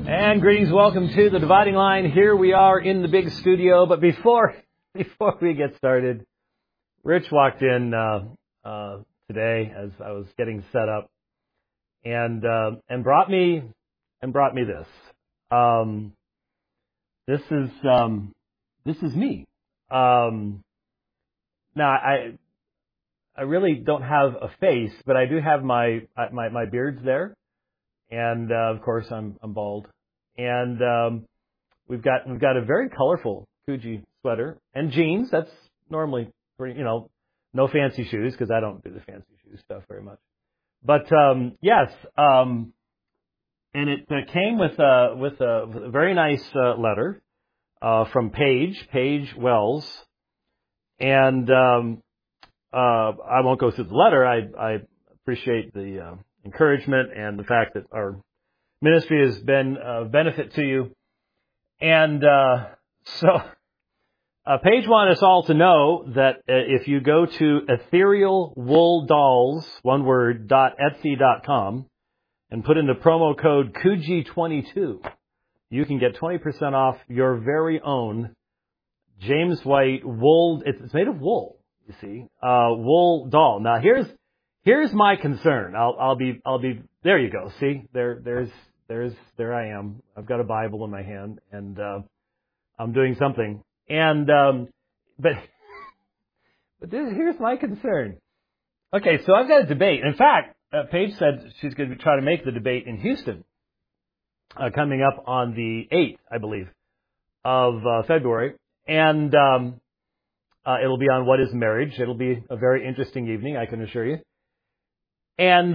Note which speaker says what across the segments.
Speaker 1: And greetings, welcome to the Dividing Line. Here we are in the big studio, but before we get started, Rich walked in today as I was getting set up, and brought me this. This is me. Now I really don't have a face, but I do have my beard's there, and of course I'm bald. And we've got a very colorful Coogee sweater and jeans. That's normally pretty, no fancy shoes because I don't do the fancy shoe stuff very much. But yes, and it came with a very nice letter from Paige Wells, and I won't go through the letter. I appreciate the encouragement and the fact that our ministry has been of benefit to you. And so Paige wanted us all to know that if you go to etherealwooldolls, one word, .etsy.com, and put in the promo code Coogee22, you can get 20% off your very own James White wool. It's made of wool, you see, wool doll. Now here's my concern. I'll be there. You go. See, there I am. I've got a Bible in my hand, and I'm doing something. And but here's my concern. Okay, so I've got a debate. In fact, Paige said she's going to try to make the debate in Houston, coming up on the 8th, I believe, of February, and it'll be on what is marriage. It'll be a very interesting evening, I can assure you. And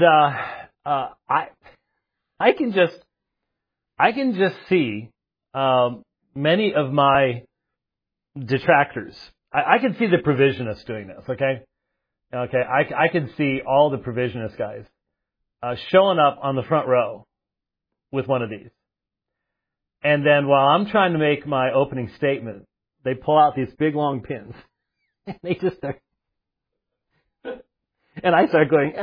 Speaker 1: I can just see many of my detractors. I can see the provisionists doing this. Okay, I can see all the provisionist guys showing up on the front row with one of these, and then while I'm trying to make my opening statement, they pull out these big long pins, and they just start, and I start going.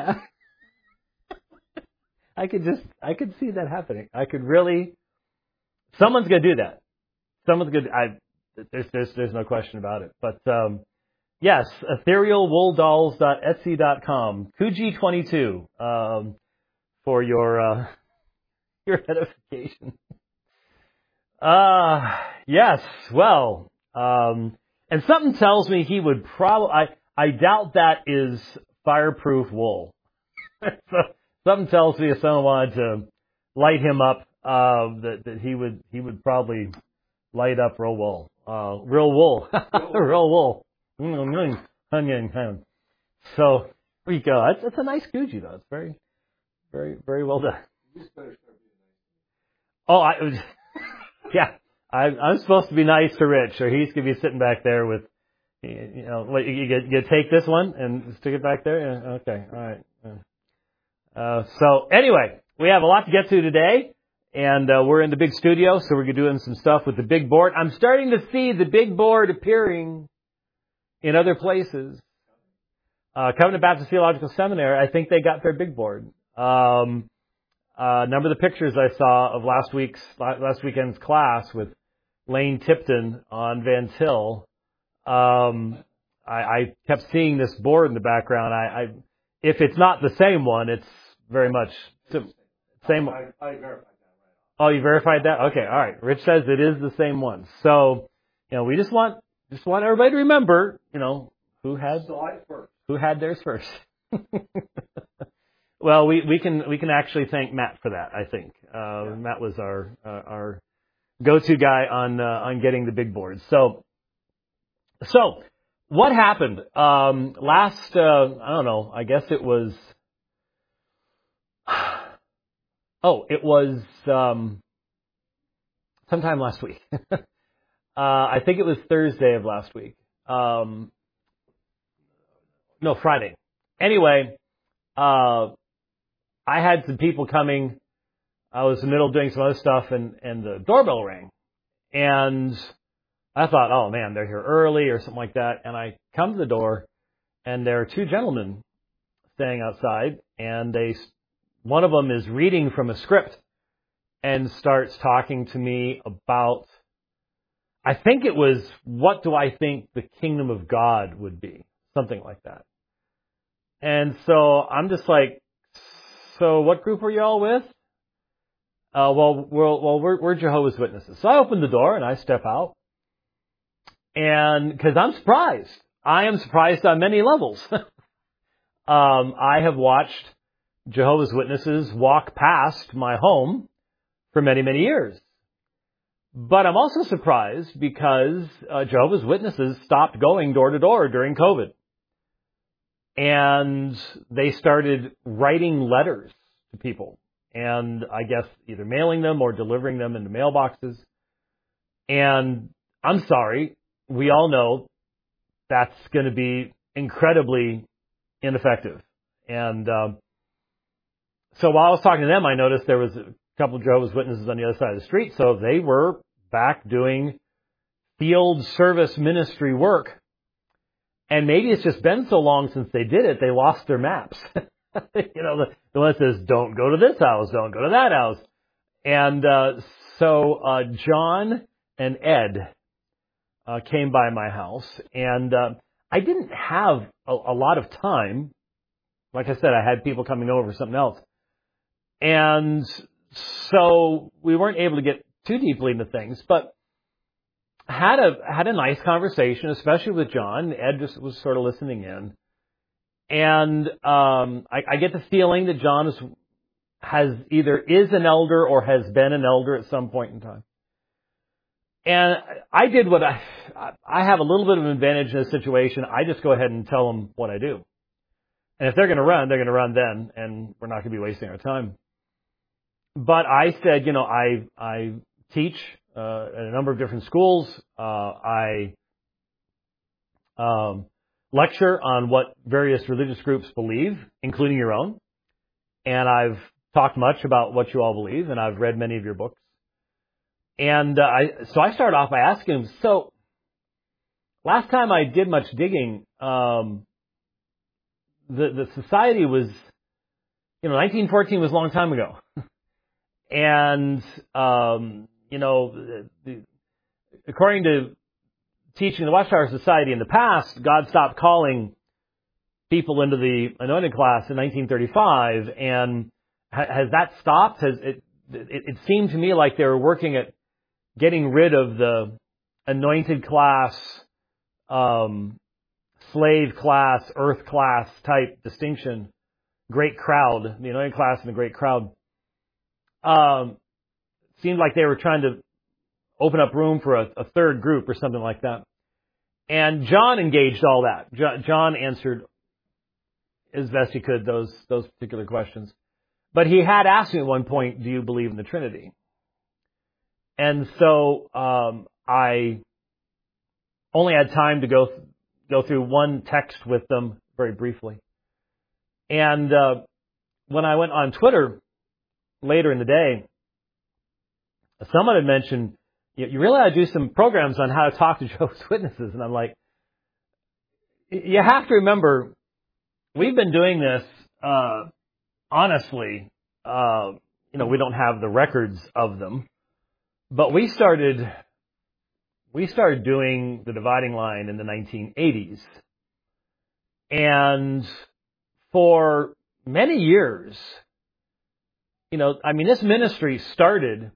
Speaker 1: I could see that happening. Someone's going to do that. There's no question about it. But, yes, etherealwooldolls.etsy.com, Coogee22, for your edification. Yes, well, and something tells me he would I doubt that is fireproof wool. So, something tells me if someone wanted to light him up, that he would probably light up real wool. Real wool. Real wool. So there you go. It's a nice Coogee though. It's very, very, very well done. Oh, yeah. I'm supposed to be nice to Rich, or he's gonna be sitting back there with, you take this one and stick it back there. Yeah, okay, all right. So anyway, we have a lot to get to today, and we're in the big studio, so we're doing some stuff with the big board. I'm starting to see the big board appearing in other places. Covenant Baptist Theological Seminary, I think they got their big board. A number of the pictures I saw of last weekend's class with Lane Tipton on Vance Hill, I kept seeing this board in the background. If it's not the same one, it's very much same. I verified that right off. Oh, you verified that? Okay, all right. Rich says it is the same one. So, we just want everybody to remember, who had theirs first. Well, we can actually thank Matt for that. I think Matt was our go-to guy on getting the big board. So what happened last? I don't know. I guess it was. It was sometime last week. I think it was Thursday of last week. No, Friday. Anyway, I had some people coming. I was in the middle of doing some other stuff, and the doorbell rang. And I thought, oh, man, they're here early or something like that. And I come to the door, and there are two gentlemen staying outside, and one of them is reading from a script. and starts talking to me about, I think it was, what do I think the kingdom of God would be? Something like that. And so I'm just like, so what group are you all with? We're Jehovah's Witnesses. So I open the door and I step out. And because I'm surprised. I am surprised on many levels. I have watched Jehovah's Witnesses walk past my home for many, many years. But I'm also surprised because Jehovah's Witnesses stopped going door to door during COVID. And they started writing letters to people. And I guess either mailing them or delivering them into mailboxes. And I'm sorry, we all know that's going to be incredibly ineffective. And so while I was talking to them, I noticed there was a couple of Jehovah's Witnesses on the other side of the street. So they were back doing field service ministry work. And maybe it's just been so long since they did it, they lost their maps. The one that says, don't go to this house, don't go to that house. And so John and Ed came by my house, and I didn't have a lot of time. Like I said, I had people coming over for something else. And so we weren't able to get too deeply into things, but had a nice conversation, especially with John. Ed just was sort of listening in. And I get the feeling that John is an elder or has been an elder at some point in time. And I did what I have a little bit of an advantage in this situation. I just go ahead and tell them what I do. And if they're going to run then, and we're not going to be wasting our time. But I said, I teach at a number of different schools. I lecture on what various religious groups believe, including your own. And I've talked much about what you all believe, and I've read many of your books. And so I started off by asking him, so last time I did much digging, the society was, 1914 was a long time ago. And, according to teaching the Watchtower Society in the past, God stopped calling people into the anointed class in 1935. And has that stopped? It seemed to me like they were working at getting rid of the anointed class, slave class, earth class type distinction, great crowd, the anointed class and the great crowd. Seemed like they were trying to open up room for a third group or something like that. And John engaged all that. John answered as best he could those particular questions. But he had asked me at one point, do you believe in the Trinity? And so I only had time to go through one text with them very briefly. And when I went on Twitter later in the day, someone had mentioned, you really ought to do some programs on how to talk to Jehovah's Witnesses. And I'm like, you have to remember, we've been doing this, honestly, we don't have the records of them, but we started doing the dividing line in the 1980s. And for many years, this ministry started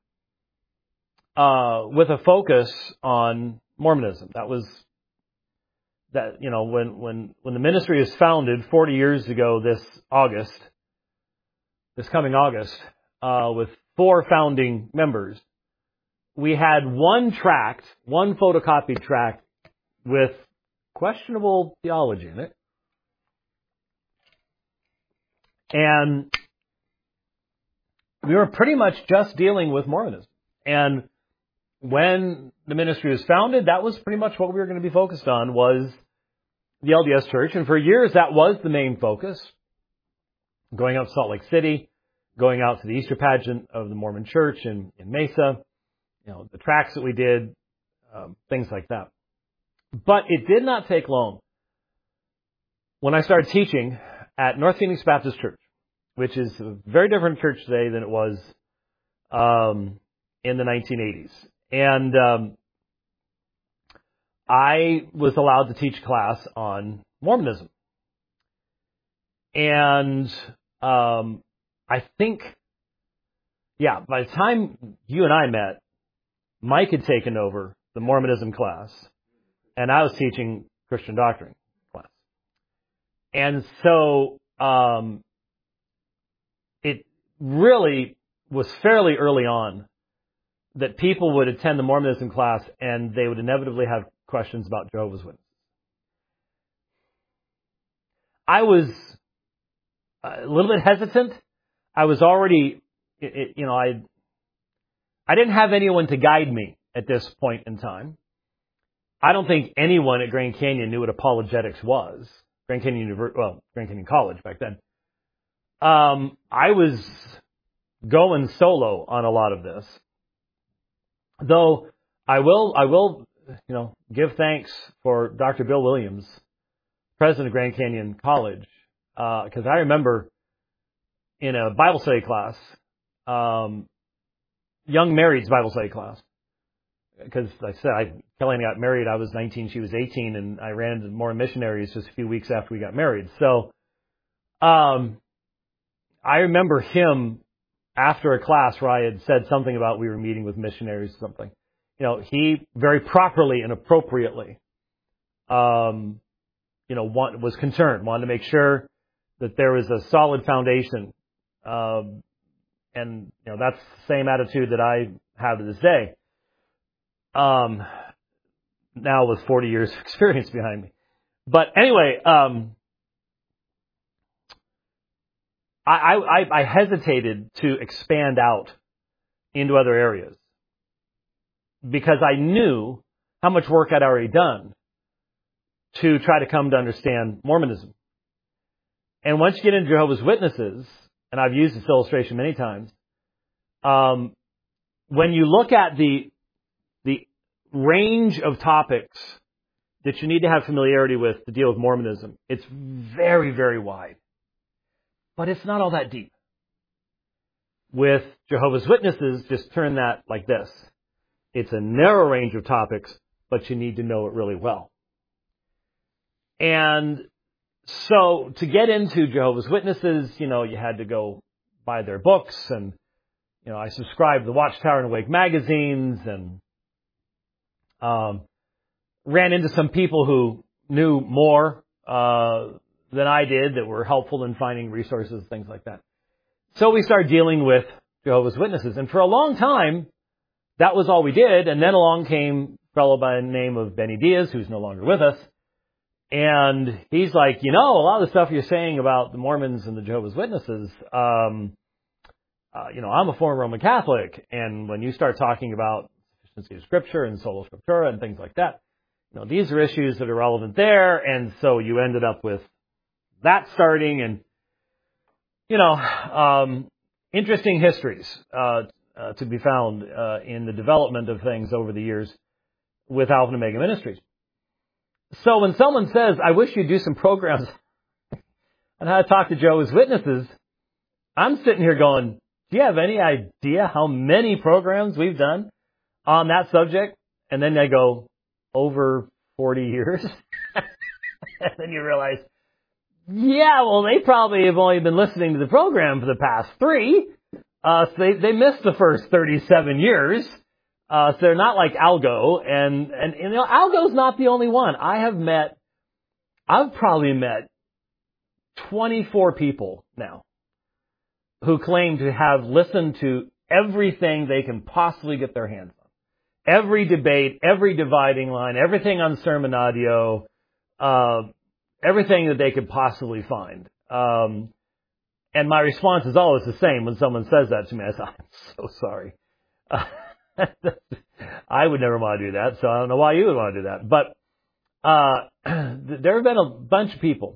Speaker 1: with a focus on Mormonism. That was when the ministry was founded 40 years ago this coming August, with 4 founding members, we had one photocopied tract with questionable theology in it. And we were pretty much just dealing with Mormonism. And when the ministry was founded, that was pretty much what we were going to be focused on, was the LDS Church. And for years, that was the main focus. Going out to Salt Lake City, going out to the Easter pageant of the Mormon Church in Mesa, the tracts that we did, things like that. But it did not take long when I started teaching at North Phoenix Baptist Church, which is a very different church today than it was in the 1980s. And I was allowed to teach class on Mormonism. And I think, by the time you and I met, Mike had taken over the Mormonism class, and I was teaching Christian doctrine class. And so it really was fairly early on that people would attend the Mormonism class and they would inevitably have questions about Jehovah's Witnesses. I was a little bit hesitant. I was already, I didn't have anyone to guide me at this point in time. I don't think anyone at Grand Canyon knew what apologetics was. Grand Canyon College back then. I was going solo on a lot of this. Though I will, give thanks for Dr. Bill Williams, president of Grand Canyon College, because I remember in a Bible study class, young married's Bible study class, because like I said, Kelly and I got married, I was 19, she was 18, and I ran into more missionaries just a few weeks after we got married. So, I remember him after a class where I had said something about we were meeting with missionaries or something. He very properly and appropriately, was concerned, wanted to make sure that there was a solid foundation. And that's the same attitude that I have to this day. Now with 40 years of experience behind me. But anyway, I hesitated to expand out into other areas because I knew how much work I'd already done to try to come to understand Mormonism. And once you get into Jehovah's Witnesses, and I've used this illustration many times, when you look at the range of topics that you need to have familiarity with to deal with Mormonism, it's very, very wide. But it's not all that deep. With Jehovah's Witnesses, just turn that like this. It's a narrow range of topics, but you need to know it really well. And so to get into Jehovah's Witnesses, you had to go buy their books, and I subscribed to the Watchtower and Awake magazines, and ran into some people who knew more than I did that were helpful in finding resources, things like that. So we started dealing with Jehovah's Witnesses, and for a long time, that was all we did. And then along came a fellow by the name of Benny Diaz, who's no longer with us. And he's like, a lot of the stuff you're saying about the Mormons and the Jehovah's Witnesses, I'm a former Roman Catholic. And when you start talking about sufficiency of Scripture and sola scriptura and things like that, these are issues that are relevant there. And so you ended up with that starting, and, interesting histories to be found in the development of things over the years with Alpha and Omega Ministries. So when someone says, I wish you'd do some programs on how to talk to Jehovah's Witnesses, I'm sitting here going, do you have any idea how many programs we've done on that subject? And then they go, over 40 years. And then you realize, they probably have only been listening to the program for the past 3. So they missed the first 37 years. So they're not like Algo, and Algo's not the only one. I've probably met 24 people now who claim to have listened to everything they can possibly get their hands on. Every debate, every dividing line, everything on sermon audio, everything that they could possibly find. And my response is always the same when someone says that to me. I say, I'm so sorry. I would never want to do that, so I don't know why you would want to do that. But there have been a bunch of people,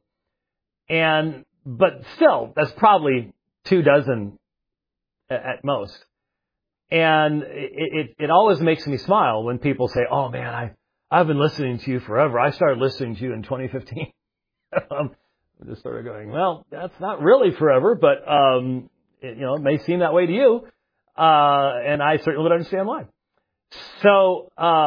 Speaker 1: but still, that's probably 24 at most. And it always makes me smile when people say, "Oh man, I've been listening to you forever. I started listening to you in 2015." I'm just sort of going, well, that's not really forever, but it may seem that way to you. And I certainly would understand why. So,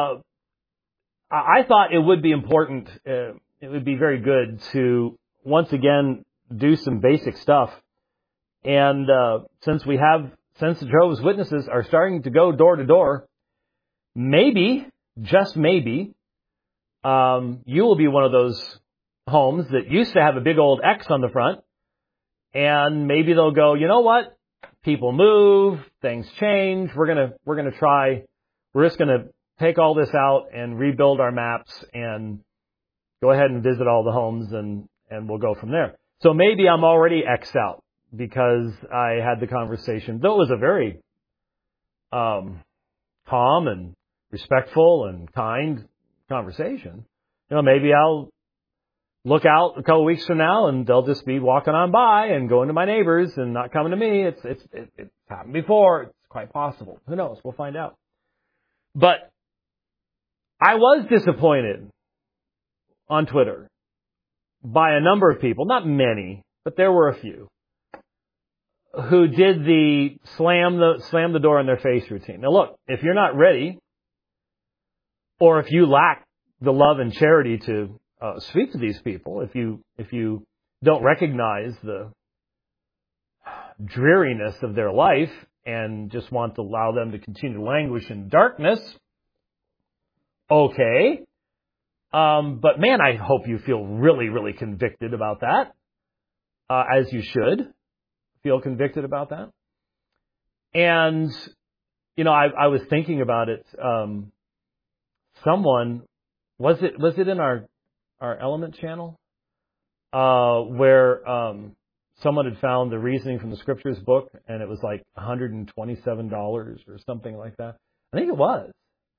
Speaker 1: I thought it would be important, it would be very good to once again do some basic stuff. And, since the Jehovah's Witnesses are starting to go door to door, maybe, just maybe, you will be one of those homes that used to have a big old X on the front, and maybe they'll go, you know what? People move, things change. We're just gonna take all this out and rebuild our maps and go ahead and visit all the homes, and we'll go from there. So maybe I'm already X'd out because I had the conversation, though it was a very calm and respectful and kind conversation. Maybe I'll look out a couple of weeks from now and they'll just be walking on by and going to my neighbors and not coming to me. It's happened before. It's quite possible. Who knows? We'll find out. But I was disappointed on Twitter by a number of people, not many, but there were a few, who did the slam the door in their face routine. Now look, if you're not ready, or if you lack the love and charity to speak to these people, if you don't recognize the dreariness of their life and just want to allow them to continue to languish in darkness, okay. But man, I hope you feel really, really convicted about that, as you should feel convicted about that. And, I was thinking about it. Someone, was it in our Element channel, where someone had found the Reasoning from the Scriptures book, and it was like $127 or something like that. I think it was.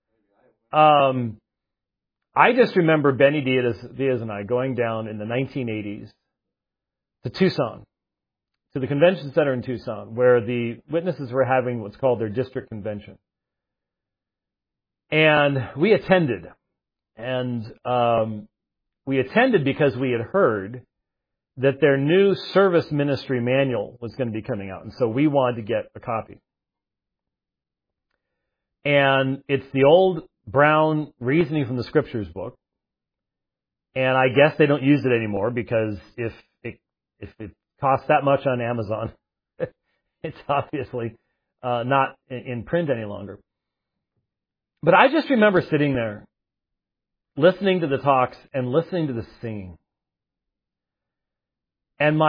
Speaker 1: I just remember Benny Diaz and I going down in the 1980s to Tucson, to the convention center in Tucson, where the witnesses were having what's called their district convention. And we attended. And we attended because we had heard that their new service ministry manual was going to be coming out. And so we wanted to get a copy. And it's the old brown Reasoning from the Scriptures book. And I guess they don't use it anymore because if it costs that much on Amazon, it's obviously not in print any longer. But I just remember sitting there, listening to the talks and listening to the singing. And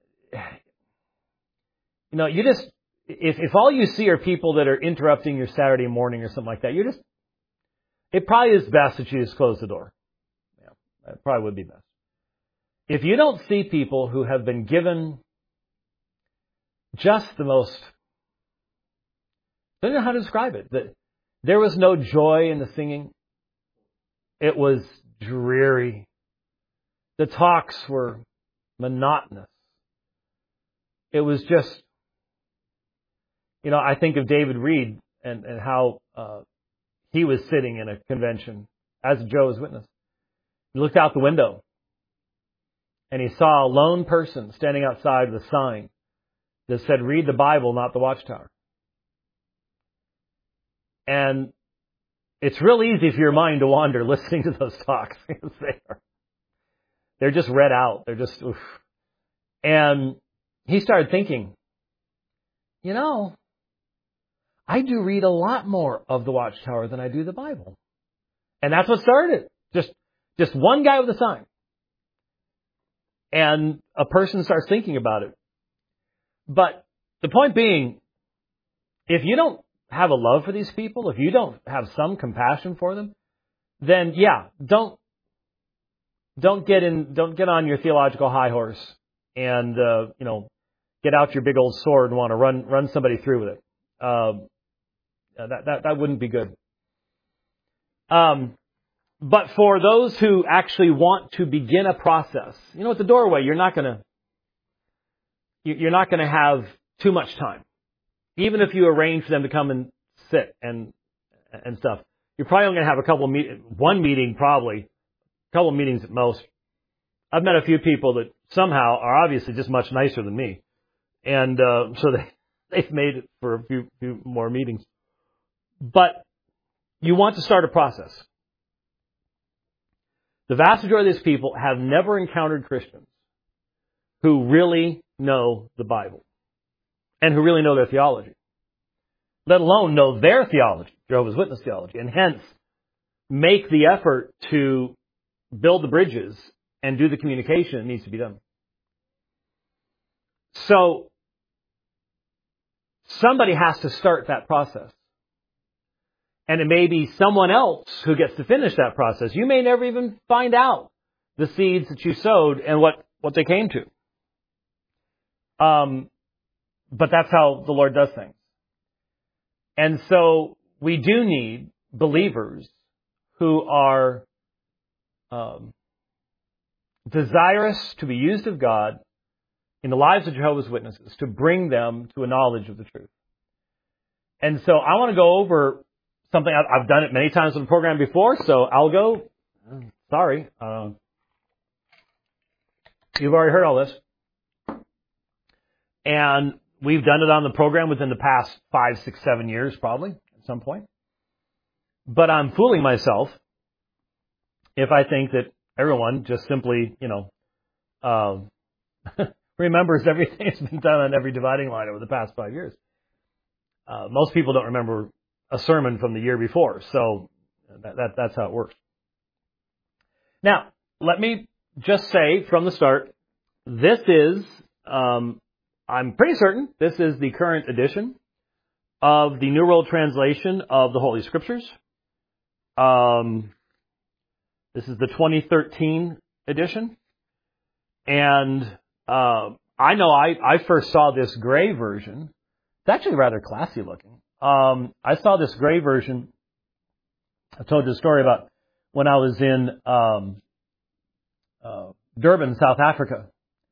Speaker 1: if all you see are people that are interrupting your Saturday morning or something like that, it probably is best that you just close the door. Yeah, that probably would be best. If you don't see people who have been given just the most, I don't know how to describe it, that there was no joy in the singing. It was dreary. The talks were monotonous. It was just, I think of David Reed and how he was sitting in a convention as a Jehovah's Witness. He looked out the window and he saw a lone person standing outside with a sign that said, "Read the Bible, not the Watchtower." And it's real easy for your mind to wander listening to those talks. They're just read out. They're just, oof. And he started thinking, I do read a lot more of the Watchtower than I do the Bible. And that's what started it. Just one guy with a sign. And a person starts thinking about it. But the point being, if you don't have a love for these people, if you don't have some compassion for them, then don't get on your theological high horse and get out your big old sword and want to run somebody through with it. That wouldn't be good. But for those who actually want to begin a process, at the doorway, you're not gonna have too much time. Even if you arrange for them to come and sit and stuff, you're probably only going to have one meeting probably, a couple of meetings at most. I've met a few people that somehow are obviously just much nicer than me. And so they've made it for a few more meetings. But you want to start a process. The vast majority of these people have never encountered Christians who really know the Bible and who really know their theology, let alone know their theology, Jehovah's Witness theology, and hence make the effort to build the bridges and do the communication that needs to be done. So, somebody has to start that process. And it may be someone else who gets to finish that process. You may never even find out the seeds that you sowed and what they came to. But that's how the Lord does things. And so we do need believers who are desirous to be used of God in the lives of Jehovah's Witnesses to bring them to a knowledge of the truth. And so I want to go over something. I've done it many times on the program before, so I'll go. Sorry. You've already heard all this. And we've done it on the program within the past 5, 6, 7 years, probably, at some point. But I'm fooling myself if I think that everyone just simply, remembers everything that's been done on every dividing line over the past 5 years. Most people don't remember a sermon from the year before, so that's how it works. Now, let me just say from the start, this is, I'm pretty certain, this is the current edition of the New World Translation of the Holy Scriptures. This is the 2013 edition. And I know I first saw this gray version. It's actually rather classy looking. I saw this gray version. I told you a story about when I was in Durban, South Africa.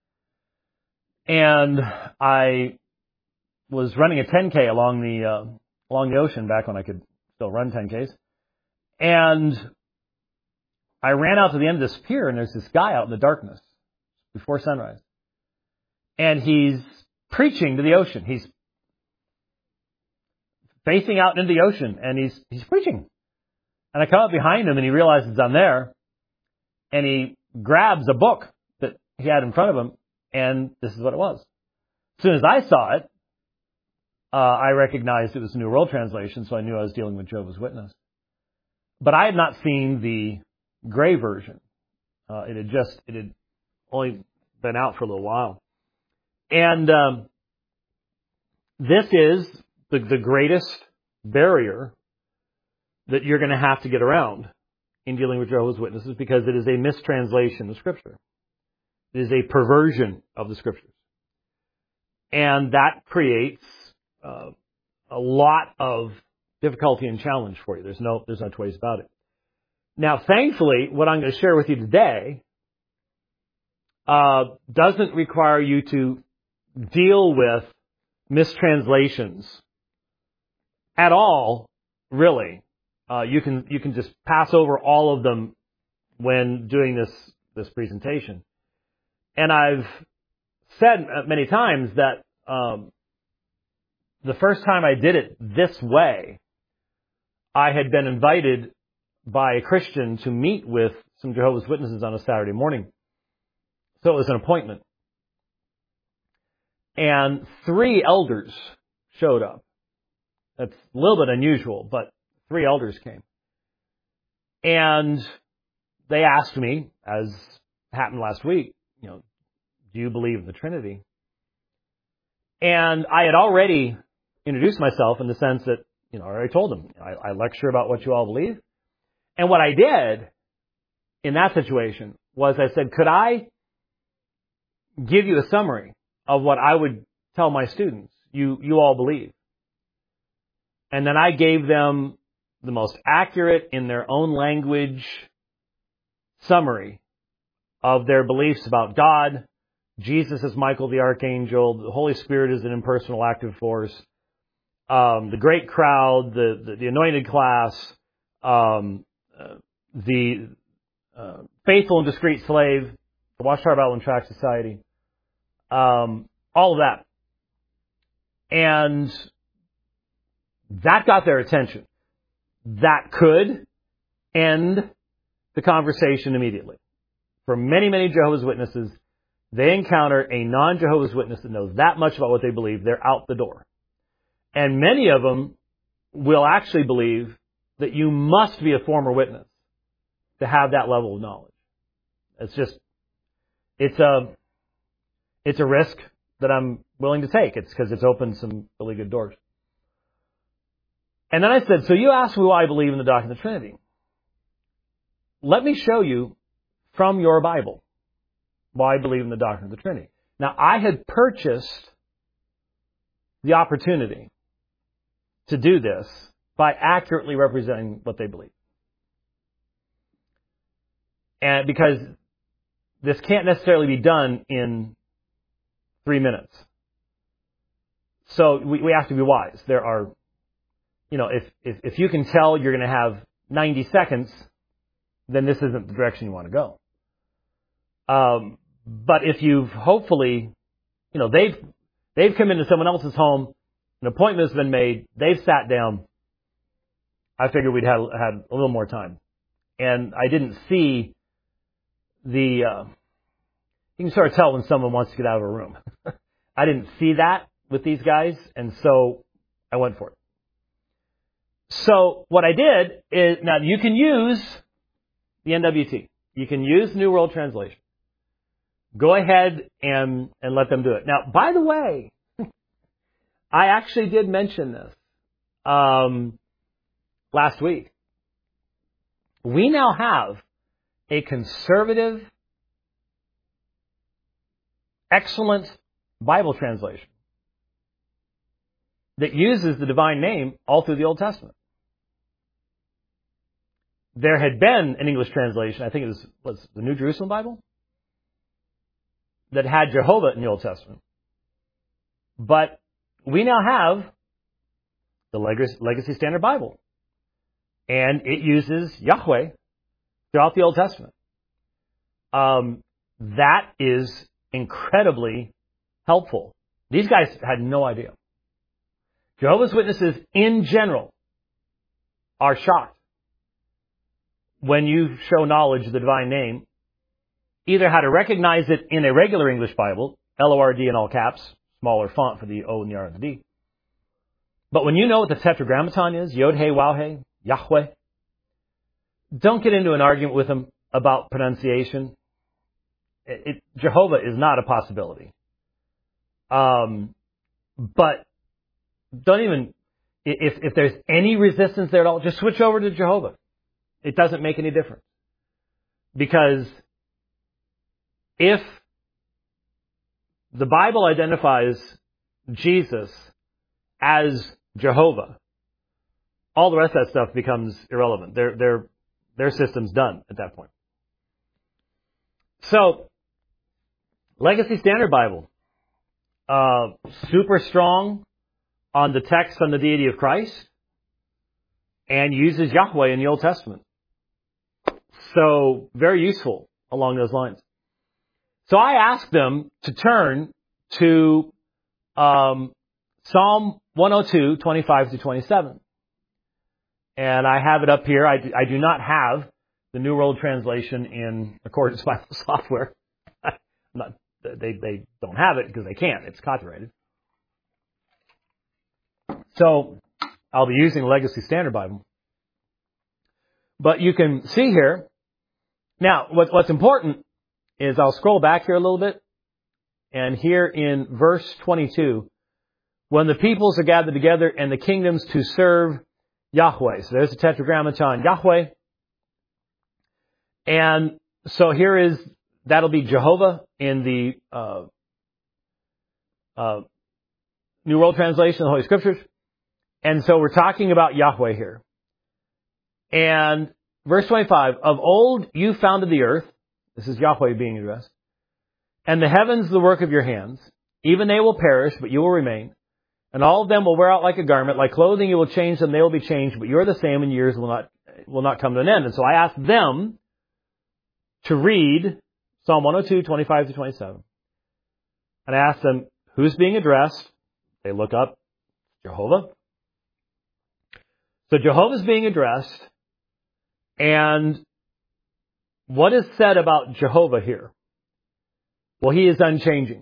Speaker 1: And I was running a 10K along the ocean back when I could still run 10Ks. And I ran out to the end of this pier, and there's this guy out in the darkness before sunrise. And he's preaching to the ocean. He's facing out into the ocean, and he's preaching. And I come up behind him, and he realizes I'm there. And he grabs a book that he had in front of him, and this is what it was. As soon as I saw it, I recognized it was a New World Translation, so I knew I was dealing with Jehovah's Witness. But I had not seen the gray version. It had only been out for a little while. And this is the greatest barrier that you're going to have to get around in dealing with Jehovah's Witnesses, because it is a mistranslation of Scripture. It is a perversion of the Scriptures. And that creates a lot of difficulty and challenge for you. There's no two ways about it. Now, thankfully, what I'm going to share with you today doesn't require you to deal with mistranslations at all, really. You can just pass over all of them when doing this presentation. And I've said many times that the first time I did it this way, I had been invited by a Christian to meet with some Jehovah's Witnesses on a Saturday morning. So it was an appointment. And 3 elders showed up. That's a little bit unusual, but 3 elders came. And they asked me, as happened last week, do you believe in the Trinity? And I had already introduced myself in the sense that, I already told them, I lecture about what you all believe. And what I did in that situation was I said, could I give you a summary of what I would tell my students you all believe? And then I gave them the most accurate, in their own language, summary of their beliefs about God, Jesus as Michael the Archangel, the Holy Spirit as an impersonal active force, the great crowd, the anointed class, the faithful and discreet slave, the Watchtower Bible and Tract Society, all of that. And that got their attention. That could end the conversation immediately. For many, many Jehovah's Witnesses, they encounter a non-Jehovah's Witness that knows that much about what they believe, they're out the door. And many of them will actually believe that you must be a former witness to have that level of knowledge. It's a risk that I'm willing to take. It's because it's opened some really good doors. And then I said, so you asked me why I believe in the doctrine of the Trinity. Let me show you from your Bible why I believe in the doctrine of the Trinity. Now, I had purchased the opportunity to do this by accurately representing what they believe. And because this can't necessarily be done in 3 minutes. So we have to be wise. There are, if you can tell you're going to have 90 seconds, then this isn't the direction you want to go. But if you've hopefully, they've come into someone else's home, an appointment's been made, they've sat down, I figured we'd had a little more time. And I didn't see you can sort of tell when someone wants to get out of a room. I didn't see that with these guys, and so I went for it. So what I did is, now you can use the NWT. You can use New World Translation. Go ahead and let them do it. Now, by the way, I actually did mention this last week. We now have a conservative, excellent Bible translation that uses the divine name all through the Old Testament. There had been an English translation, I think it was the New Jerusalem Bible, that had Jehovah in the Old Testament. But we now have the Legacy Standard Bible. And it uses Yahweh throughout the Old Testament. That is incredibly helpful. These guys had no idea. Jehovah's Witnesses in general are shocked when you show knowledge of the divine name, either how to recognize it in a regular English Bible, L-O-R-D in all caps, smaller font for the O and the R and the D. But when you know what the Tetragrammaton is, Yod-He, Waw-He, Yahweh, don't get into an argument with them about pronunciation. Jehovah is not a possibility. But don't even, if there's any resistance there at all, just switch over to Jehovah. It doesn't make any difference. Because if the Bible identifies Jesus as Jehovah, all the rest of that stuff becomes irrelevant. Their system's done at that point. So, Legacy Standard Bible, super strong on the text on the deity of Christ, and uses Yahweh in the Old Testament. So, very useful along those lines. So I asked them to turn to Psalm 102, 25 to 27. And I have it up here. I do not have the New World Translation in Accordance Bible Software. They don't have it because they can't. It's copyrighted. So I'll be using Legacy Standard Bible. But you can see here. Now, what's important is I'll scroll back here a little bit. And here in verse 22, when the peoples are gathered together and the kingdoms to serve Yahweh. So there's the Tetragrammaton, Yahweh. And so that'll be Jehovah in the New World Translation of the Holy Scriptures. And so we're talking about Yahweh here. And verse 25, of old you founded the earth. This is Yahweh being addressed. And the heavens the work of your hands. Even they will perish, but you will remain. And all of them will wear out like a garment. Like clothing you will change them, they will be changed. But you are the same, and years will not come to an end. And so I asked them to read Psalm 102, 25 to 27. And I asked them, who's being addressed? They look up, Jehovah. So Jehovah's being addressed, and what is said about Jehovah here? Well, He is unchanging.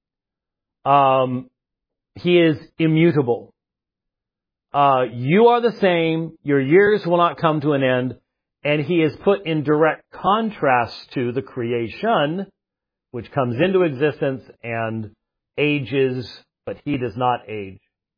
Speaker 1: He is immutable. You are the same. Your years will not come to an end. And He is put in direct contrast to the creation, which comes into existence and ages, but He does not age.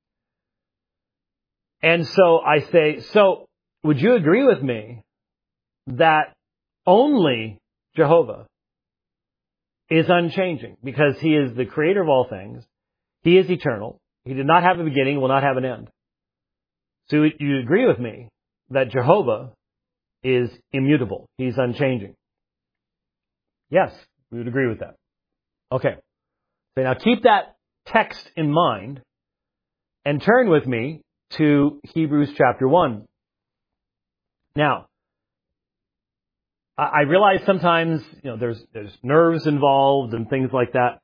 Speaker 1: And so I say, so would you agree with me that only Jehovah is unchanging because He is the creator of all things. He is eternal. He did not have a beginning, will not have an end. So you agree with me that Jehovah is immutable. He's unchanging. Yes, we would agree with that. Okay. So now keep that text in mind and turn with me to Hebrews chapter 1. Now, I realize sometimes, there's nerves involved and things like that.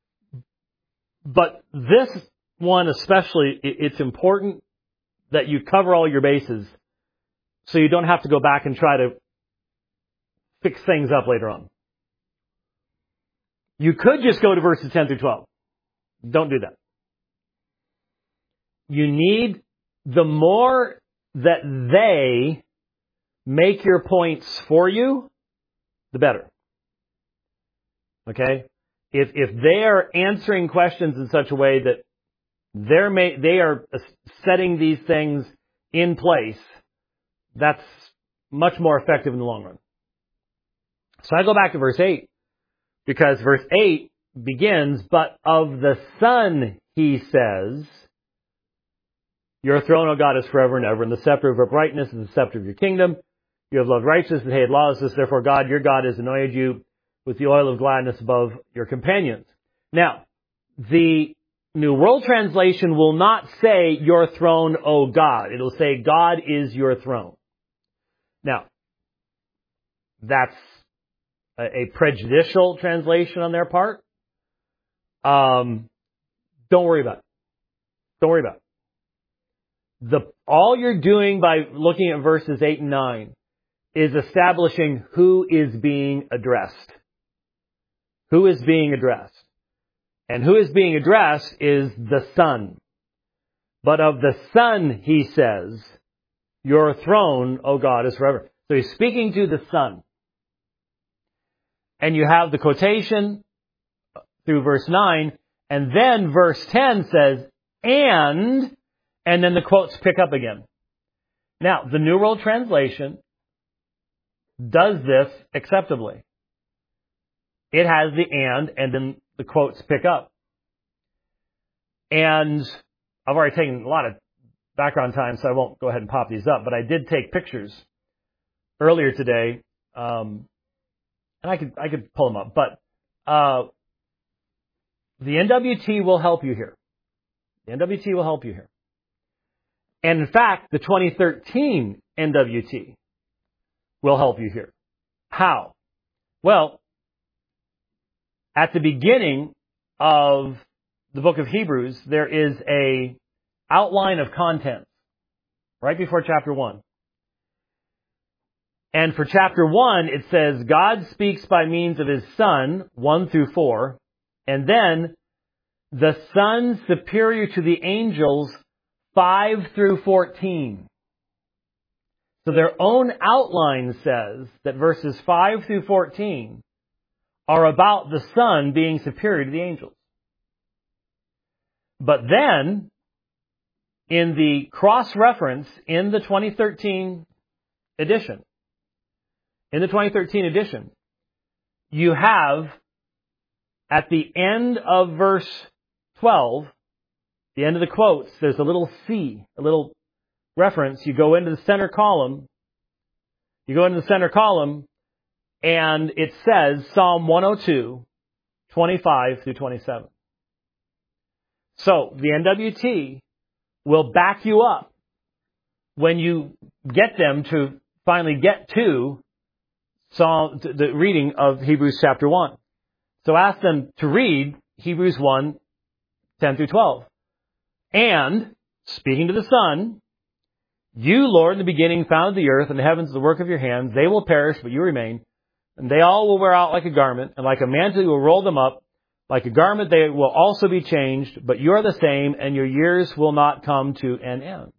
Speaker 1: But this one especially, it's important that you cover all your bases so you don't have to go back and try to fix things up later on. You could just go to verses 10 through 12. Don't do that. You need, the more that they make your points for you, the better. Okay? If they are answering questions in such a way that they are setting these things in place, that's much more effective in the long run. So I go back to verse 8, because verse 8 begins, but of the Son, He says, your throne, O God, is forever and ever, and the scepter of uprightness is the scepter of your kingdom. You have loved righteousness and hated lawlessness. Therefore, God, your God, has anointed you with the oil of gladness above your companions. Now, the New World Translation will not say, your throne, O God. It'll say, God is your throne. Now, that's a prejudicial translation on their part. Don't worry about it. Don't worry about it. All you're doing by looking at verses 8 and 9 is establishing who is being addressed. Who is being addressed? And who is being addressed is the Son. But of the Son, He says, your throne, O God, is forever. So He's speaking to the Son. And you have the quotation through verse 9, and then verse 10 says, and then the quotes pick up again. Now, the New World Translation does this acceptably. It has the and then the quotes pick up. And I've already taken a lot of background time, so I won't go ahead and pop these up, but I did take pictures earlier today, and I could pull them up, but the NWT will help you here. The NWT will help you here. And in fact, the 2013 NWT will help you here. How? Well, at the beginning of the book of Hebrews, there is a outline of content right before chapter 1. And for chapter 1, it says, God speaks by means of His Son, 1 through 4, and then the Son superior to the angels, 5 through 14. So their own outline says that verses 5 through 14 are about the Son being superior to the angels. But then, in the cross-reference in the 2013 edition, you have, at the end of verse 12, the end of the quotes, there's a little C, a little reference. You go into the center column, and it says Psalm 102, 25 through 27. So, the NWT will back you up when you get them to finally get to the reading of Hebrews chapter 1. So ask them to read Hebrews 1, 10 through 12. And, speaking to the Son, you, Lord, in the beginning founded the earth and the heavens, the work of your hands. They will perish, but you remain. And they all will wear out like a garment, and like a mantle you will roll them up. Like a garment they will also be changed, but you are the same, and your years will not come to an end.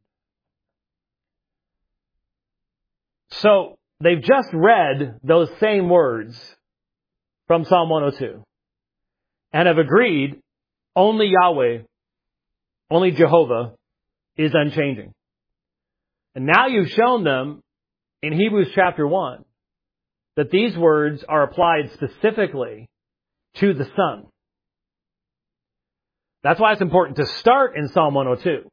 Speaker 1: So, they've just read those same words from Psalm 102 and have agreed only Yahweh, only Jehovah is unchanging. And now you've shown them in Hebrews chapter 1 that these words are applied specifically to the Son. That's why it's important to start in Psalm 102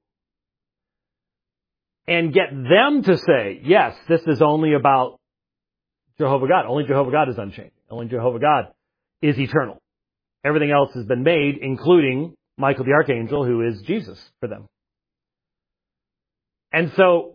Speaker 1: and get them to say, yes, this is only about Jehovah God. Only Jehovah God is unchanging. Only Jehovah God is eternal. Everything else has been made, including Michael the Archangel, who is Jesus for them. And so,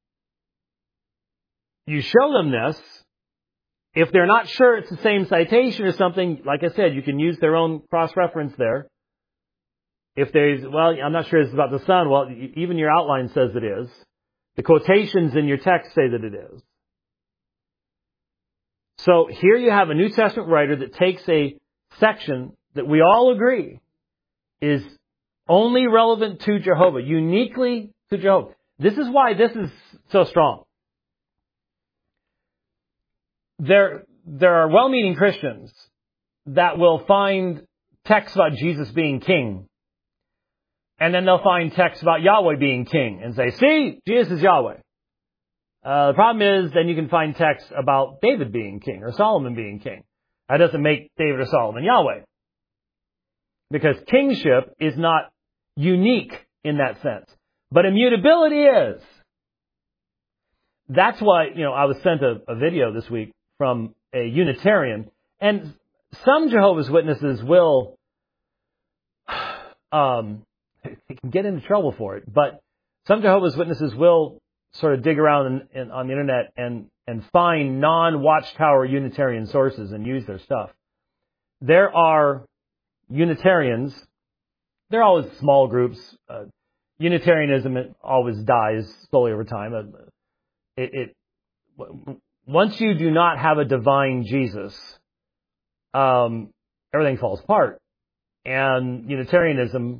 Speaker 1: you show them this. If they're not sure it's the same citation or something, like I said, you can use their own cross-reference there. If there's, well, I'm not sure it's about the Son. Well, even your outline says it is. The quotations in your text say that it is. So here you have a New Testament writer that takes a section that we all agree is only relevant to Jehovah, uniquely to Jehovah. This is why this is so strong. There are well-meaning Christians that will find texts about Jesus being king. And then they'll find texts about Yahweh being king and say, see, Jesus is Yahweh. The problem is then you can find texts about David being king or Solomon being king. That doesn't make David or Solomon Yahweh. Because kingship is not unique in that sense. But immutability is. That's why, I was sent a video this week from a Unitarian. And some Jehovah's Witnesses will they can get into trouble for it. But some Jehovah's Witnesses will sort of dig around on the internet and find non-Watchtower Unitarian sources and use their stuff. There are Unitarians. They're always small groups. Unitarianism always dies slowly over time. Once you do not have a divine Jesus, everything falls apart. And Unitarianism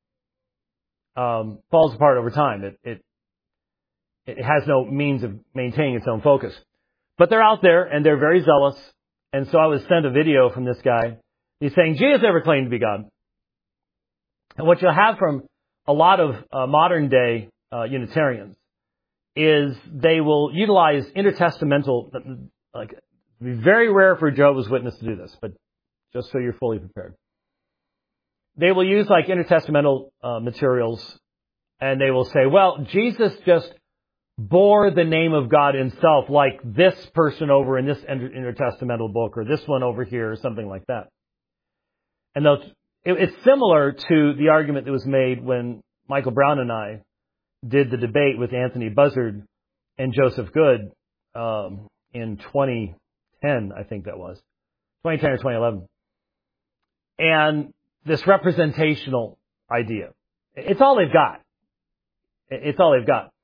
Speaker 1: falls apart over time. It has no means of maintaining its own focus. But they're out there, and they're very zealous. And so I was sent a video from this guy. He's saying, Jesus never claimed to be God. And what you'll have from a lot of modern-day Unitarians is they will utilize intertestamental, be very rare for a Jehovah's Witness to do this, but just so you're fully prepared. They will use intertestamental materials, and they will say, well, Jesus just bore the name of God himself, like this person over in this intertestamental book, or this one over here, or something like that. And it's similar to the argument that was made when Michael Brown and I did the debate with Anthony Buzzard and Joseph Good in 2010, I think that was. 2010 or 2011. And this representational idea. It's all they've got. It's all they've got.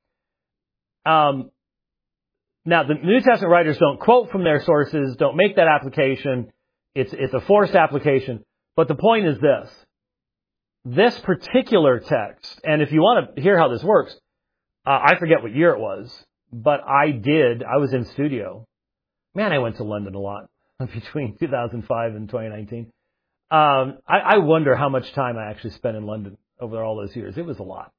Speaker 1: Now, the New Testament writers don't quote from their sources, don't make that application. It's a forced application. But the point is this. This particular text, and if you want to hear how this works, I forget what year it was, but I was in studio. Man, I went to London a lot between 2005 and 2019. I wonder how much time I actually spent in London over all those years. It was a lot.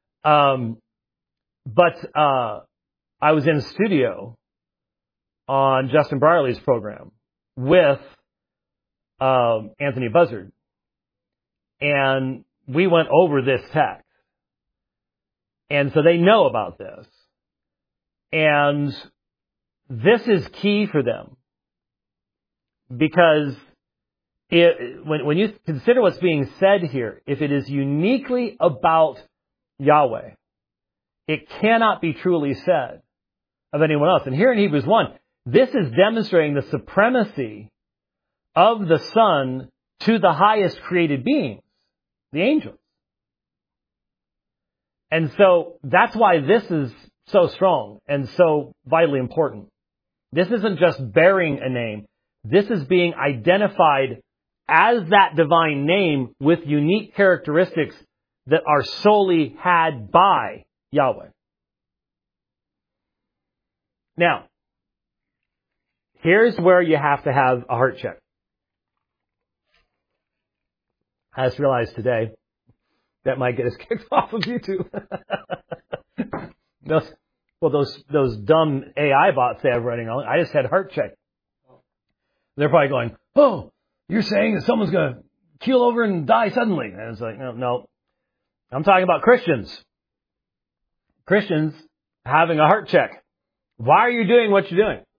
Speaker 1: But I was in a studio on Justin Brierley's program with Anthony Buzzard. And we went over this text. And so they know about this. And this is key for them. Because when you consider what's being said here, if it is uniquely about Yahweh, it cannot be truly said of anyone else. And here in Hebrews 1, this is demonstrating the supremacy of the Son to the highest created beings, the angels. And so that's why this is so strong and so vitally important. This isn't just bearing a name. This is being identified as that divine name with unique characteristics that are solely had by Yahweh. Now, here's where you have to have a heart check. I just realized today that might get us kicked off of YouTube. those dumb AI bots they have running on. I just had heart check. They're probably going, "Oh, you're saying that someone's going to keel over and die suddenly?" And it's like, no. I'm talking about Christians. Christians having a heart check. Why are you doing what you're doing?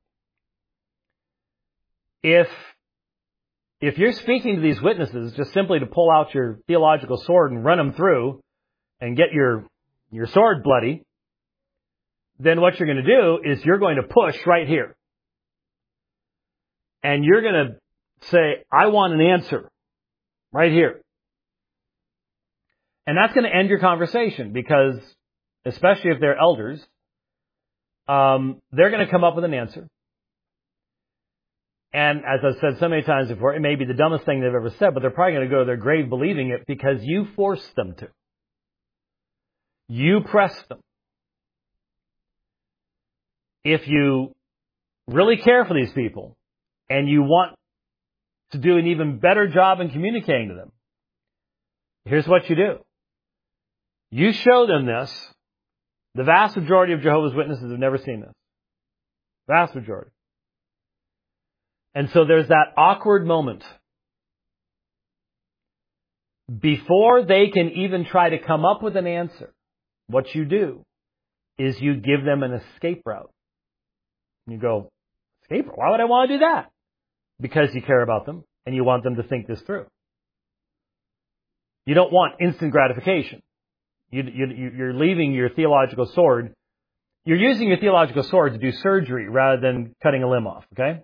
Speaker 1: If you're speaking to these witnesses just simply to pull out your theological sword and run them through and get your sword bloody, then what you're going to do is you're going to push right here. And you're going to say, I want an answer right here. And that's going to end your conversation because, especially if they're elders, they're going to come up with an answer. And as I've said so many times before, it may be the dumbest thing they've ever said, but they're probably going to go to their grave believing it because you forced them to. You pressed them. If you really care for these people and you want to do an even better job in communicating to them, here's what you do. You show them this. The vast majority of Jehovah's Witnesses have never seen this. Vast majority. And so there's that awkward moment. Before they can even try to come up with an answer, what you do is you give them an escape route. And you go, escape route? Why would I want to do that? Because you care about them and you want them to think this through. You don't want instant gratification. You're leaving your theological sword. You're using your theological sword to do surgery rather than cutting a limb off, okay?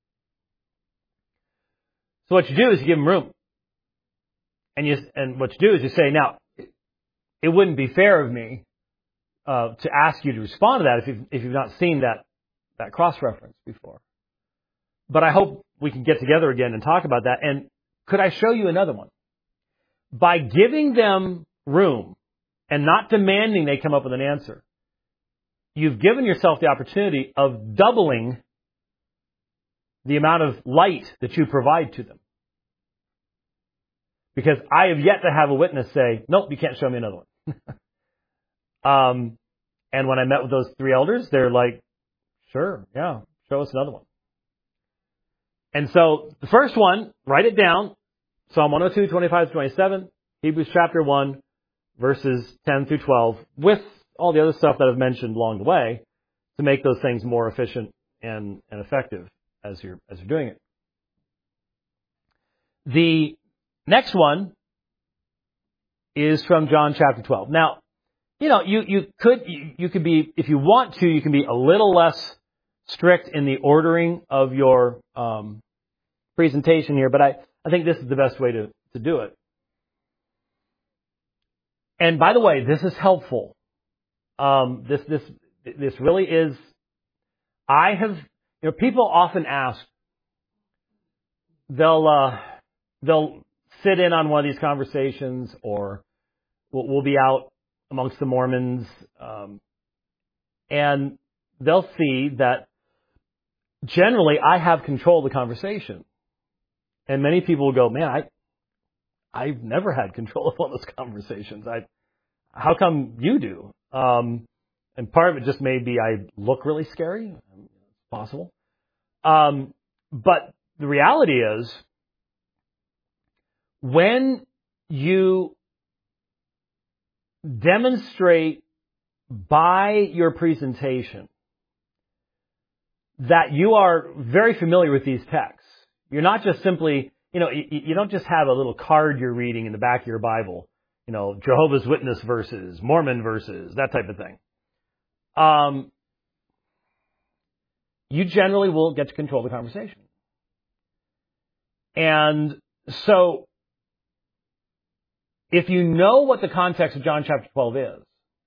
Speaker 1: So what you do is you give them room. And what you do is you say, now, it wouldn't be fair of me to ask you to respond to that if you've not seen that cross-reference before. But I hope we can get together again and talk about that. And could I show you another one? By giving them room and not demanding they come up with an answer, you've given yourself the opportunity of doubling the amount of light that you provide to them. Because I have yet to have a witness say, nope, you can't show me another one. And when I met with those three elders, they're like, sure, yeah, show us another one. And so the first one, write it down, Psalm 102, 25 to 27, Hebrews chapter 1, verses 10 through 12, with all the other stuff that I've mentioned along the way to make those things more efficient and effective as you're doing it. The next one is from John chapter 12. Now, you could be, if you want to, you can be a little less strict in the ordering of your presentation here, but I think this is the best way to do it. And by the way, this is helpful. This really is. People often ask. They'll sit in on one of these conversations, or we'll be out amongst the Mormons, and they'll see that generally I have control of the conversation. And many people will go, man, I've never had control of one of those conversations. How come you do? And part of it just may be I look really scary. It's possible. But the reality is, when you demonstrate by your presentation that you are very familiar with these texts, you're not just simply, you don't just have a little card you're reading in the back of your Bible, Jehovah's Witness verses, Mormon verses, that type of thing. You generally will get to control the conversation. And so, if you know what the context of John chapter 12 is,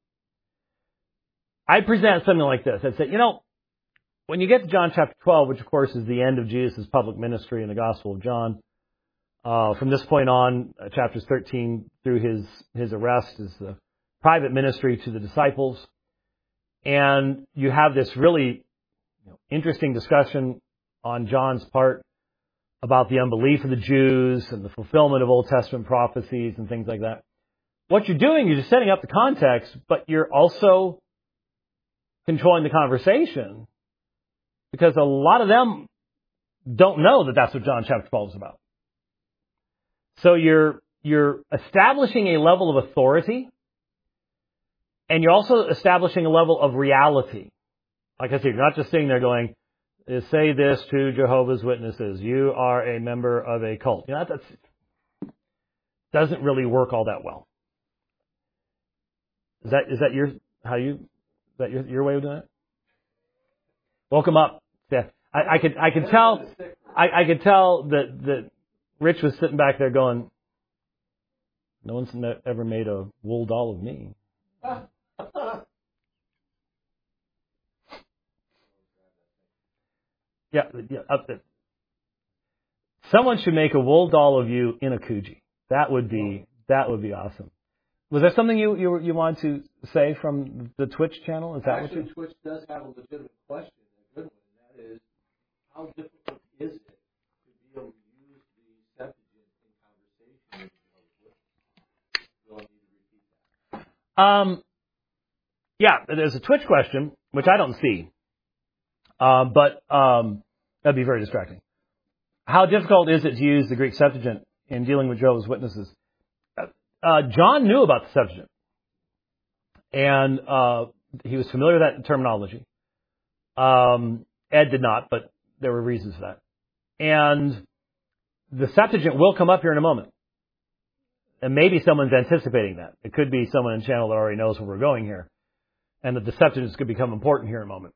Speaker 1: I present something like this. I'd say, when you get to John chapter 12, which of course is the end of Jesus' public ministry in the Gospel of John, from this point on, chapters 13 through his arrest is the private ministry to the disciples. And you have this really interesting discussion on John's part about the unbelief of the Jews and the fulfillment of Old Testament prophecies and things like that. What you're doing, you're just setting up the context, but you're also controlling the conversation because a lot of them don't know that that's what John chapter 12 is about. So you're establishing a level of authority, and you're also establishing a level of reality. Like I said, you're not just sitting there going, say this to Jehovah's Witnesses. You are a member of a cult. That doesn't really work all that well. Is that your way of doing it? Welcome up. Yeah. I could tell that Rich was sitting back there going, no one's ever made a wool doll of me. Yeah, up there. Someone should make a wool doll of you in a Kuji. That would be awesome. Was there something you wanted to say from the Twitch channel? Is that
Speaker 2: Actually, Twitch does have a legitimate question, a good one, and that is, how difficult is it to be able to use the Septuagint in conversation with Jehovah's Witnesses? Do I need to repeat that?
Speaker 1: Yeah, there's a Twitch question, which I don't see. But that'd be very distracting. How difficult is it to use the Greek Septuagint in dealing with Jehovah's Witnesses? John knew about the Septuagint, and he was familiar with that terminology. Ed did not, but there were reasons for that. And the Septuagint will come up here in a moment. And maybe someone's anticipating that. It could be someone in the channel that already knows where we're going here, and that the Septuagint could become important here in a moment.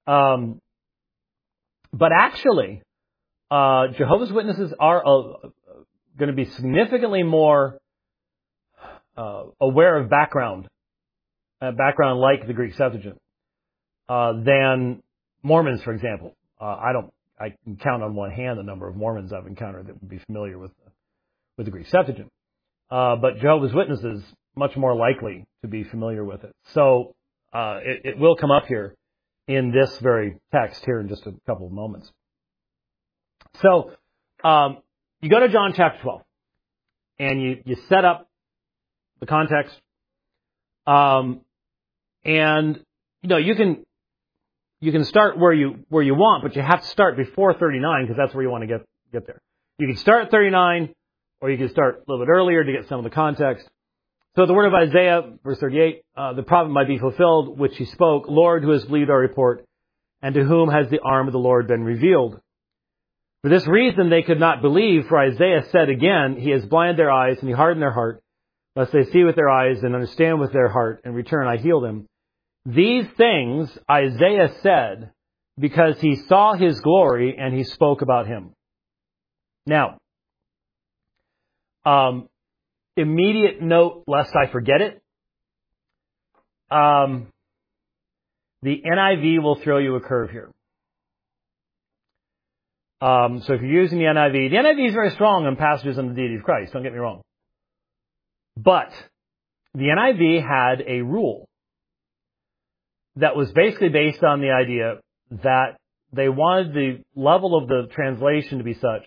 Speaker 1: But actually, Jehovah's Witnesses are going to be significantly more aware of background like the Greek Septuagint, than Mormons, for example. I can count on one hand the number of Mormons I've encountered that would be familiar with the Greek Septuagint. But Jehovah's Witnesses much more likely to be familiar with it. So it will come up here in this very text here in just a couple of moments. So you go to John chapter 12, and you set up the context, and you can start where you want, but you have to start before 39 because that's where you want to get there. You can start at 39, or you can start a little bit earlier to get some of the context. So the word of Isaiah, verse 38, the prophet might be fulfilled, which he spoke, Lord, who has believed our report, and to whom has the arm of the Lord been revealed? For this reason they could not believe, for Isaiah said again, he has blinded their eyes, and he hardened their heart, lest they see with their eyes and understand with their heart, and return, I heal them. These things Isaiah said because he saw his glory, and he spoke about him. Now, immediate note, lest I forget it. The NIV will throw you a curve here. So if you're using the NIV is very strong on passages on the deity of Christ, don't get me wrong. But the NIV had a rule that was basically based on the idea that they wanted the level of the translation to be such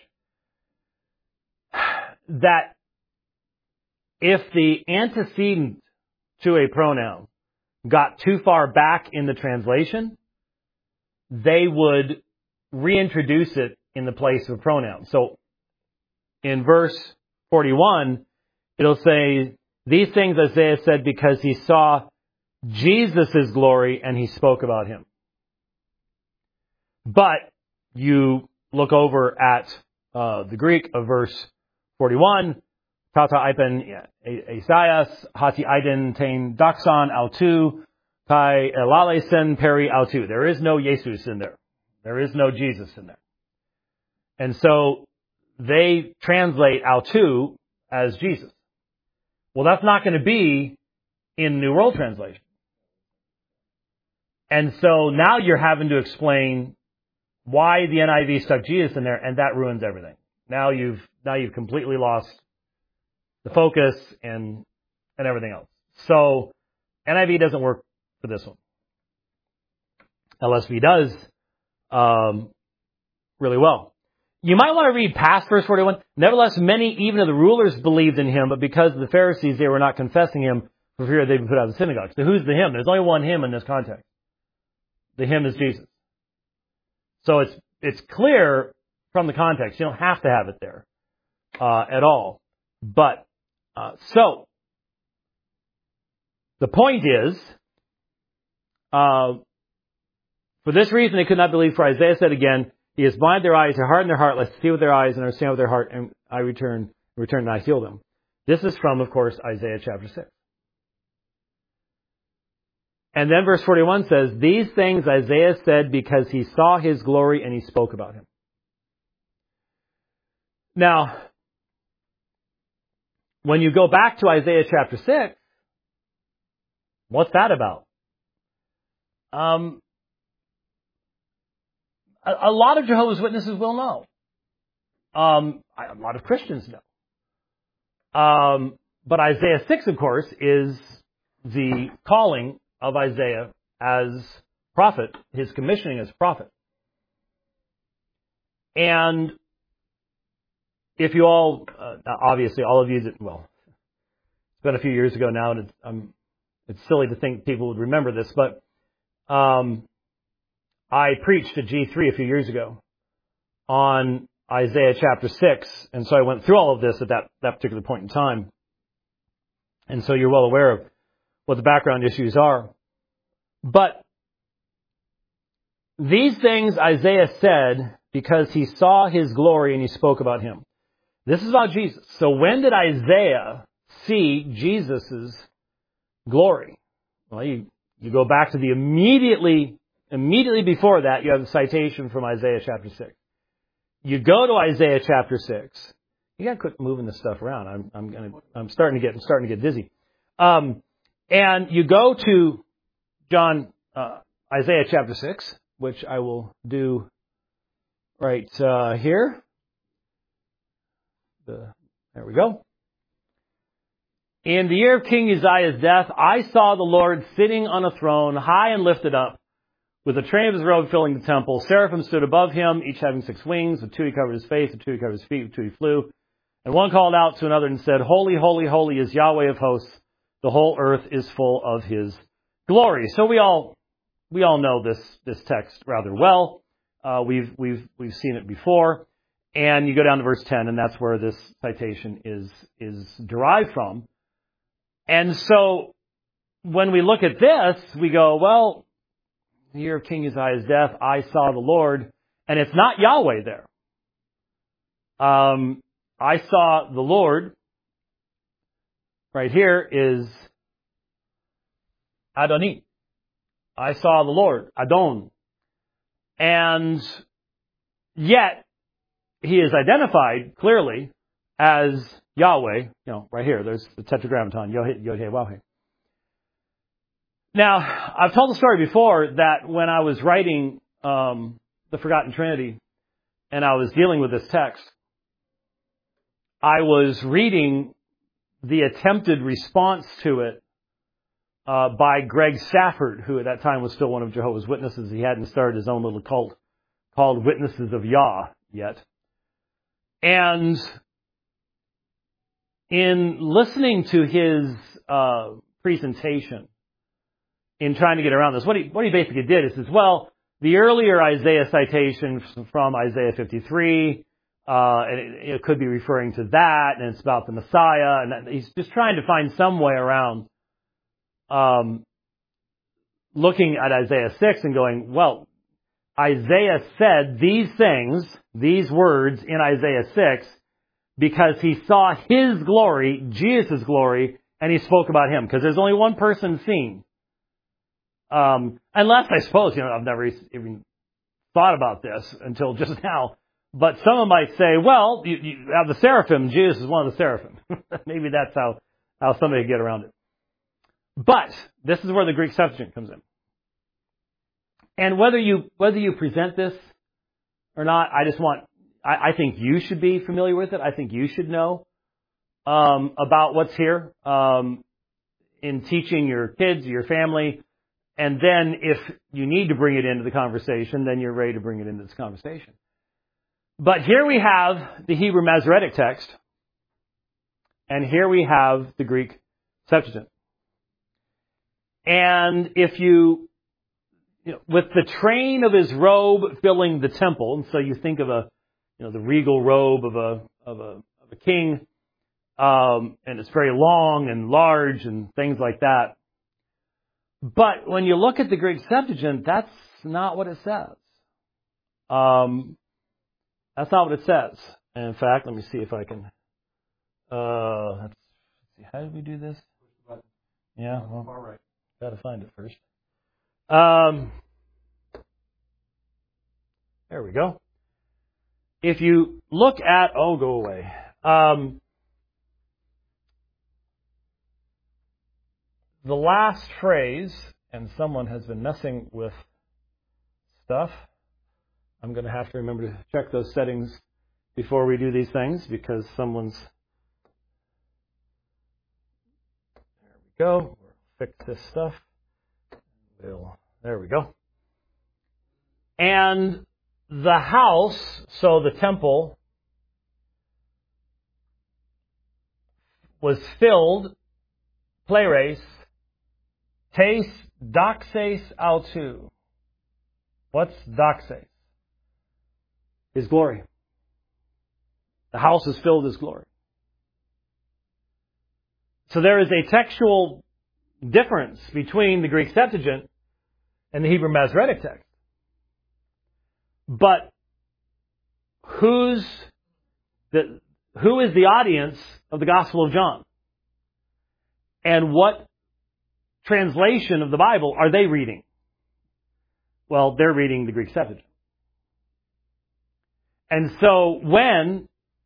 Speaker 1: that if the antecedent to a pronoun got too far back in the translation, they would reintroduce it in the place of a pronoun. So in verse 41, it'll say, these things Isaiah said because he saw Jesus' glory and he spoke about him. But you look over at the Greek of verse 41, Tata Ipen Isaias, Hati Aiden Tain Daksan Autu, Tai Elalesen Peri Autu. There is no Jesus in there. There is no Jesus in there. And so they translate Autu as Jesus. Well, that's not going to be in New World Translation. And so now you're having to explain why the NIV stuck Jesus in there, and that ruins everything. Now you've completely lost the focus and everything else. So NIV doesn't work for this one. LSV does really well. You might want to read past verse 41. Nevertheless, many even of the rulers believed in him, but because of the Pharisees, they were not confessing him for fear they'd be put out of the synagogue. So who's the him? There's only one him in this context. The him is Jesus. So it's clear from the context. You don't have to have it there at all. But so the point is, for this reason they could not believe. For Isaiah said again, He has blinded their eyes, to harden their heart, lest they see with their eyes and understand with their heart, and I return and I heal them. This is from, of course, Isaiah chapter 6. And then verse 41 says, these things Isaiah said because he saw his glory and he spoke about him. Now, when you go back to Isaiah chapter 6, what's that about? A lot of Jehovah's Witnesses will know. A lot of Christians know. But Isaiah 6, of course, is the calling of Isaiah as prophet, his commissioning as prophet. And if you all, obviously all of you that, well, it's been a few years ago now, and it's silly to think people would remember this, but I preached at G3 a few years ago on Isaiah chapter 6, and so I went through all of this at that particular point in time. And so you're well aware of what the background issues are. But these things Isaiah said because he saw his glory and he spoke about him. This is about Jesus. So when did Isaiah see Jesus' glory? Well, you go back to the immediately before that, you have the citation from Isaiah chapter 6. You go to Isaiah chapter 6. You got to quit moving this stuff around. I'm starting to get dizzy. And you go to Isaiah chapter 6, which I will do right here. There we go. In the year of King Uzziah's death, I saw the Lord sitting on a throne, high and lifted up, with the train of his robe filling the temple. Seraphim stood above him, each having 6 wings. With 2 he covered his face, with 2 he covered his feet, with 2 he flew. And one called out to another and said, Holy, holy, holy is Yahweh of hosts. The whole earth is full of his glory. So we all know this text rather well. We've seen it before. And you go down to verse 10, and that's where this citation is derived from. And so when we look at this, we go, well, the year of King Uzziah's death, I saw the Lord, and it's not Yahweh there. I saw the Lord, right here is Adoni. I saw the Lord, Adon. And yet, he is identified clearly as Yahweh. Right here, there's the Tetragrammaton, Yod-Heh-Waw-Heh. Now, I've told the story before that when I was writing the Forgotten Trinity and I was dealing with this text, I was reading the attempted response to it by Greg Stafford, who at that time was still one of Jehovah's Witnesses. He hadn't started his own little cult called Witnesses of Yah yet. And in listening to his presentation, in trying to get around this, what he basically did is says, well, the earlier Isaiah citation from Isaiah 53, and it could be referring to that, and it's about the Messiah, and he's just trying to find some way around looking at Isaiah 6 and going, well, Isaiah said these things, these words in Isaiah 6, because he saw his glory, Jesus' glory, and he spoke about him, because there's only one person seen. Unless, I suppose, I've never even thought about this until just now, but someone might say, well, you have the seraphim, Jesus is one of the seraphim. Maybe that's how somebody could get around it. But this is where the Greek Septuagint comes in. And whether you present this or not, I think you should be familiar with it. I think you should know about what's here in teaching your kids, your family. And then if you need to bring it into the conversation, then you're ready to bring it into this conversation. But here we have the Hebrew Masoretic text, and here we have the Greek Septuagint. And if with the train of his robe filling the temple, and so you think of the regal robe of a king, and it's very long and large and things like that. But when you look at the Greek Septuagint, that's not what it says. That's not what it says. And in fact, let me see if I can. Let's see. How did we do this? Yeah, well, all right. Got to find it first. There we go. If you look at, go away. The last phrase, and someone has been messing with stuff. I'm going to have to remember to check those settings before we do these things because someone's. There we go. We'll fix this stuff. There we go. And the house, so the temple, was filled, pleres, tes doxes autou. What's doxes? His glory. The house is filled with His glory. So there is a textual difference between the Greek Septuagint and the Hebrew Masoretic text. But who is the audience of the Gospel of John? And what translation of the Bible are they reading? Well, they're reading the Greek Septuagint. And so when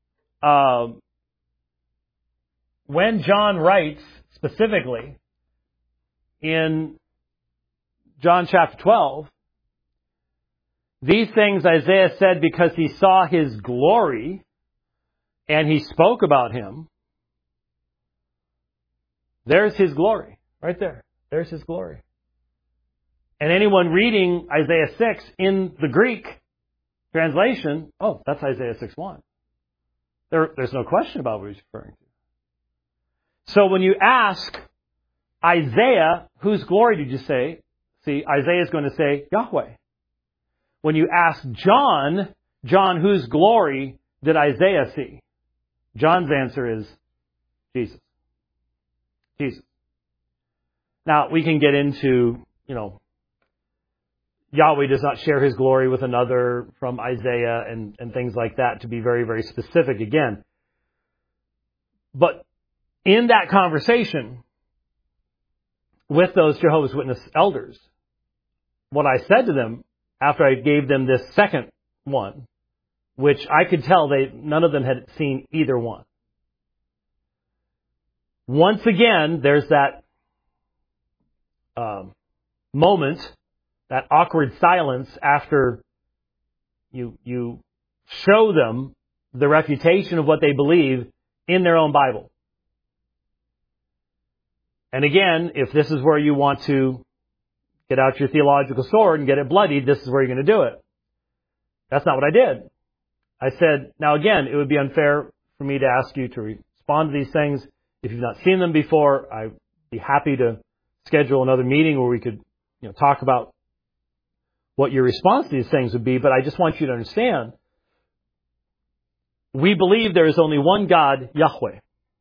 Speaker 1: John writes specifically in John chapter 12, these things Isaiah said because he saw His glory and he spoke about Him. There's His glory right there. There's His glory. And anyone reading Isaiah 6 in the Greek translation, that's Isaiah 6:1. There's no question about what he's referring to. So when you ask Isaiah, whose glory did you say? See, Isaiah is going to say Yahweh. When you ask John, whose glory did Isaiah see? John's answer is Jesus. Jesus. Now, we can get into, Yahweh does not share His glory with another from Isaiah and things like that to be very, very specific again. But in that conversation with those Jehovah's Witness elders, what I said to them after I gave them this second one, which I could tell none of them had seen either one. Once again, there's that moment, that awkward silence after you show them the refutation of what they believe in their own Bible. And again, if this is where you want to get out your theological sword and get it bloodied, this is where you're going to do it. That's not what I did. I said, now again, it would be unfair for me to ask you to respond to these things. If you've not seen them before, I'd be happy to schedule another meeting where we could talk about what your response to these things would be. But I just want you to understand, we believe there is only one God, Yahweh.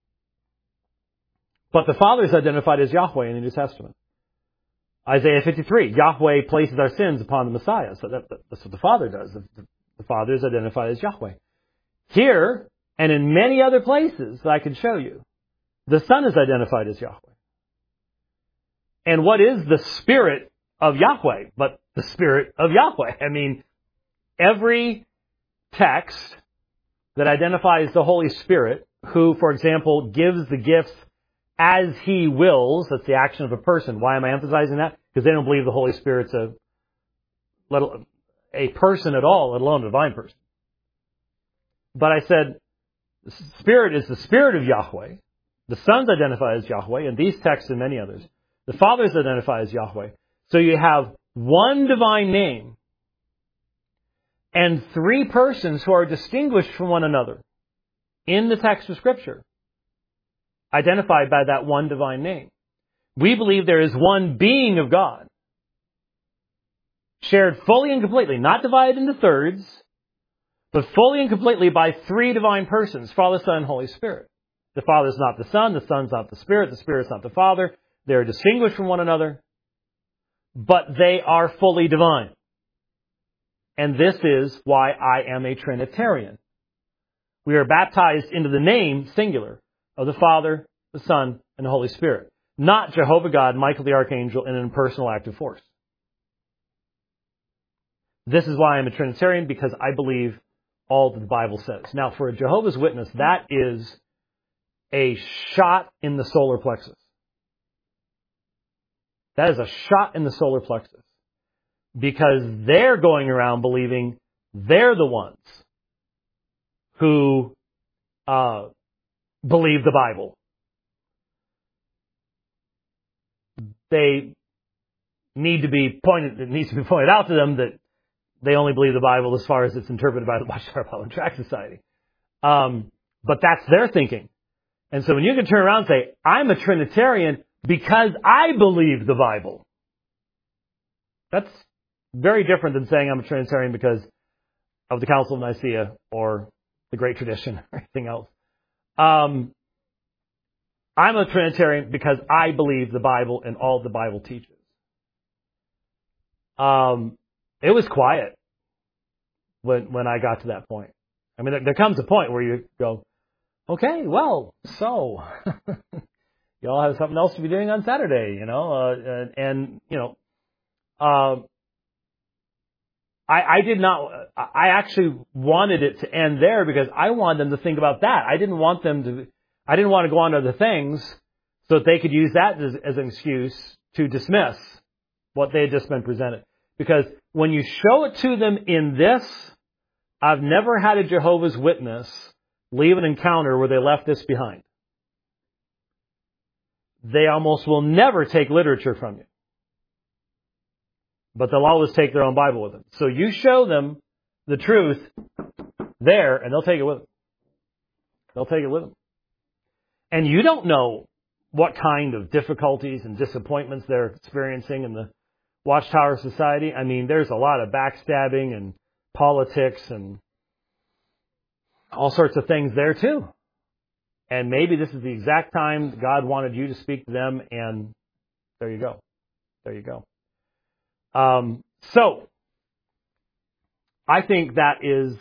Speaker 1: But the Father is identified as Yahweh in the New Testament. Isaiah 53, Yahweh places our sins upon the Messiah. So that's what the Father does. The Father is identified as Yahweh. Here, and in many other places that I can show you, the Son is identified as Yahweh. And what is the Spirit of Yahweh but the Spirit of Yahweh? I mean, every text that identifies the Holy Spirit, who, for example, gives the gifts as He wills, that's the action of a person. Why am I emphasizing that? Because they don't believe the Holy Spirit's a person at all, let alone a divine person. But I said, the Spirit is the Spirit of Yahweh. The Son's identified as Yahweh, and these texts and many others. The Father's identified as Yahweh. So you have one divine name and three persons who are distinguished from one another in the text of Scripture, identified by that one divine name. We believe there is one being of God, shared fully and completely, not divided into thirds, but fully and completely by three divine persons, Father, Son, and Holy Spirit. The Father is not the Son, the Son's not the Spirit is not the Father. They are distinguished from one another, but they are fully divine. And this is why I am a Trinitarian. We are baptized into the name, singular, of the Father, the Son, and the Holy Spirit. Not Jehovah God, Michael the Archangel, in an impersonal active force. This is why I'm a Trinitarian, because I believe all that the Bible says. Now, for a Jehovah's Witness, that is a shot in the solar plexus. That is a shot in the solar plexus. Because they're going around believing they're the ones who believe the Bible. It needs to be pointed out to them that they only believe the Bible as far as it's interpreted by the Watchtower Bible and Tract Society. But that's their thinking. And so when you can turn around and say, I'm a Trinitarian because I believe the Bible, that's very different than saying I'm a Trinitarian because of the Council of Nicaea or the Great Tradition or anything else. I'm a Trinitarian because I believe the Bible and all the Bible teaches. It was quiet when I got to that point. I mean, there comes a point where you go, okay, well, so you all have something else to be doing on Saturday, I did not. I actually wanted it to end there because I wanted them to think about that. I didn't want to go on to other things so that they could use that as an excuse to dismiss what they had just been presented. Because when you show it to them in this, I've never had a Jehovah's Witness leave an encounter where they left this behind. They almost will never take literature from you. But they'll always take their own Bible with them. So you show them the truth there, and they'll take it with them. They'll take it with them. And you don't know what kind of difficulties and disappointments they're experiencing in the Watchtower Society. I mean, there's a lot of backstabbing and politics and all sorts of things there too. And maybe this is the exact time God wanted you to speak to them, and there you go. There you go. So, I think that is,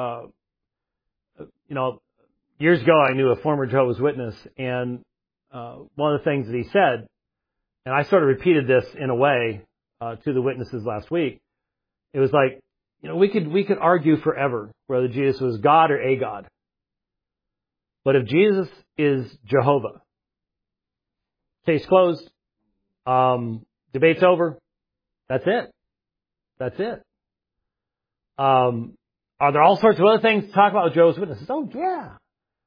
Speaker 1: years ago I knew a former Jehovah's Witness, and one of the things that he said, and I sort of repeated this in a way to the witnesses last week, it was like, we could argue forever whether Jesus was God or a God. But if Jesus is Jehovah, case closed, debate's over. That's it. That's it. Are there all sorts of other things to talk about with Jehovah's Witnesses? Oh, yeah.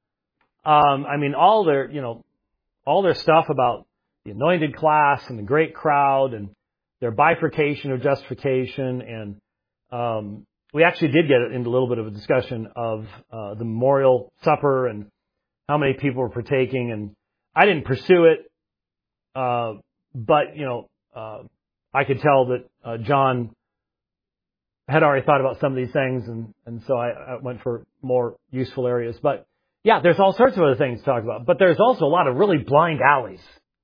Speaker 1: All their stuff about the anointed class and the great crowd and their bifurcation of justification. And we actually did get into a little bit of a discussion of the memorial supper and how many people were partaking. And I didn't pursue it, but I could tell that John had already thought about some of these things, and so I went for more useful areas. But yeah, there's all sorts of other things to talk about. But there's also a lot of really blind alleys.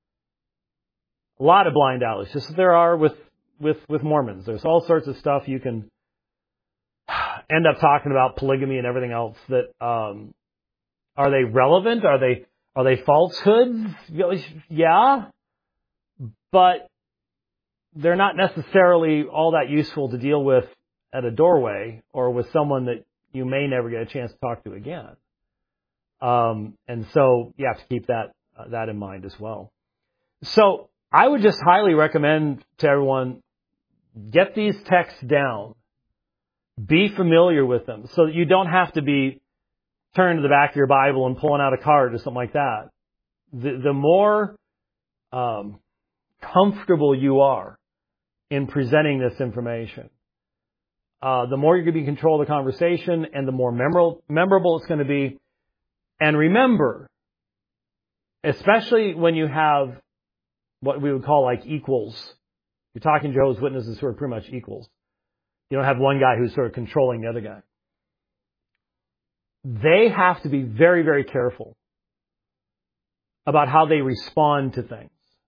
Speaker 1: A lot of blind alleys, just as there are with Mormons. There's all sorts of stuff you can end up talking about, polygamy and everything else. That are they relevant? Are they falsehoods? Yeah, but they're not necessarily all that useful to deal with at a doorway or with someone that you may never get a chance to talk to again. And so you have to keep that in mind as well. So I would just highly recommend to everyone get these texts down. Be familiar with them so that you don't have to be turning to the back of your Bible and pulling out a card or something like that. The more comfortable you are in presenting this information, the more you're going to be in control of the conversation and the more memorable it's going to be. And remember, especially when you have what we would call like equals, you're talking to Jehovah's Witnesses who are pretty much equals. You don't have one guy who's sort of controlling the other guy. They have to be very, very careful about how they respond to things.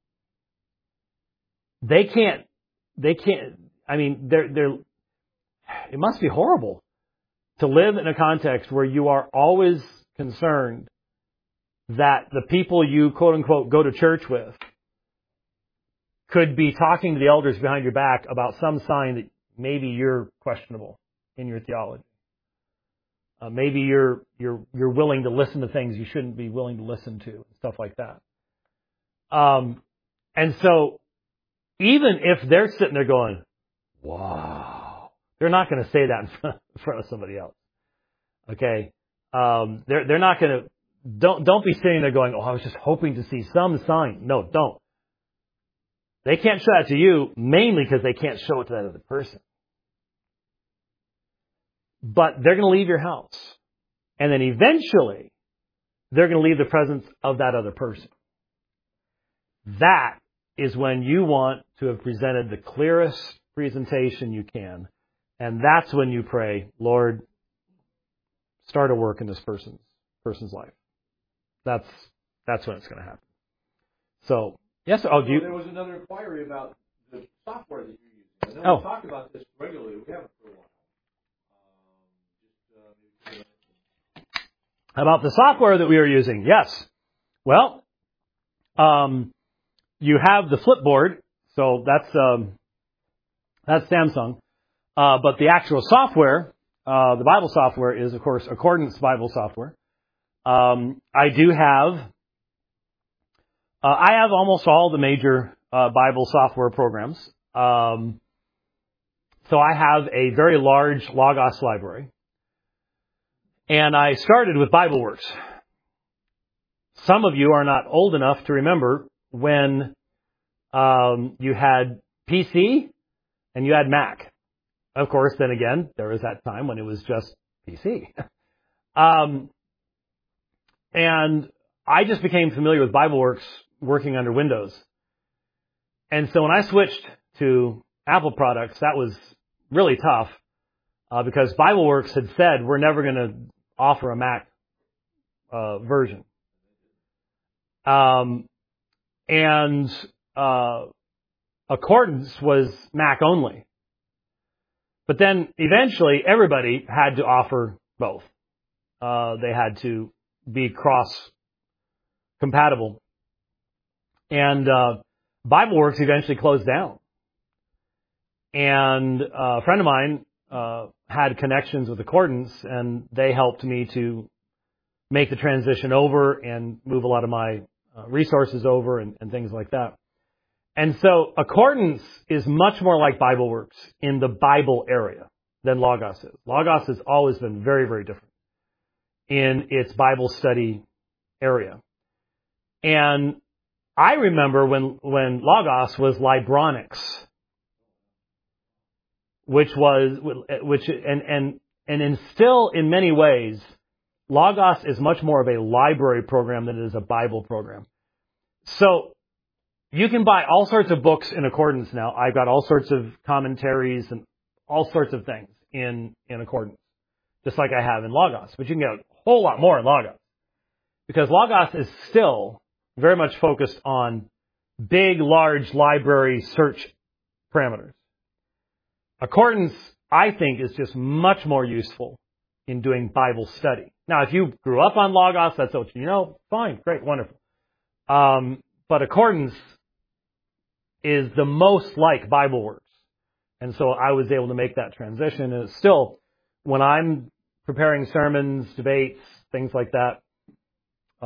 Speaker 1: They can't, I mean, it must be horrible to live in a context where you are always concerned that the people you quote unquote go to church with could be talking to the elders behind your back about some sign that maybe you're questionable in your theology. Maybe you're willing to listen to things you shouldn't be willing to listen to, stuff like that. And so, even if they're sitting there going, "Wow," they're not going to say that in front of somebody else. Okay, they're not going to. Don't be sitting there going, "Oh, I was just hoping to see some sign." No, don't. They can't show that to you mainly because they can't show it to that other person. But they're going to leave your house. And then eventually, they're going to leave the presence of that other person. That is when you want to have presented the clearest presentation you can. And that's when you pray, Lord, start a work in this person's life. That's when it's going to happen. So, yes,
Speaker 2: there was another inquiry about the software that you're using. I know we talk about this regularly. We haven't for a while.
Speaker 1: About the software that we are using, yes. Well, you have the Flipboard, so that's Samsung. But the actual software, the Bible software, is of course Accordance Bible software. I have almost all the major Bible software programs. So I have a very large Logos library. And I started with BibleWorks. Some of you are not old enough to remember when you had PC and you had Mac. Of course, then again, there was that time when it was just PC. And I just became familiar with BibleWorks working under Windows. And so when I switched to Apple products, that was really tough because BibleWorks had said we're never going to offer a Mac version. And Accordance was Mac only. But then eventually everybody had to offer both. They had to be cross-compatible. And BibleWorks eventually closed down. And a friend of mine had connections with Accordance, and they helped me to make the transition over and move a lot of my resources over and things like that. And so Accordance is much more like BibleWorks in the Bible area than Logos is. Logos has always been very, very different in its Bible study area. And I remember when Logos was Libronics, and still in many ways, Logos is much more of a library program than it is a Bible program. So you can buy all sorts of books in Accordance now. I've got all sorts of commentaries and all sorts of things in Accordance, just like I have in Logos. But you can get a whole lot more in Logos, because Logos is still very much focused on big, large library search parameters. Accordance, I think, is just much more useful in doing Bible study. Now, if you grew up on Logos, that's what you know, fine, great, wonderful. But Accordance is the most like BibleWorks. And so I was able to make that transition. And it's still, when I'm preparing sermons, debates, things like that,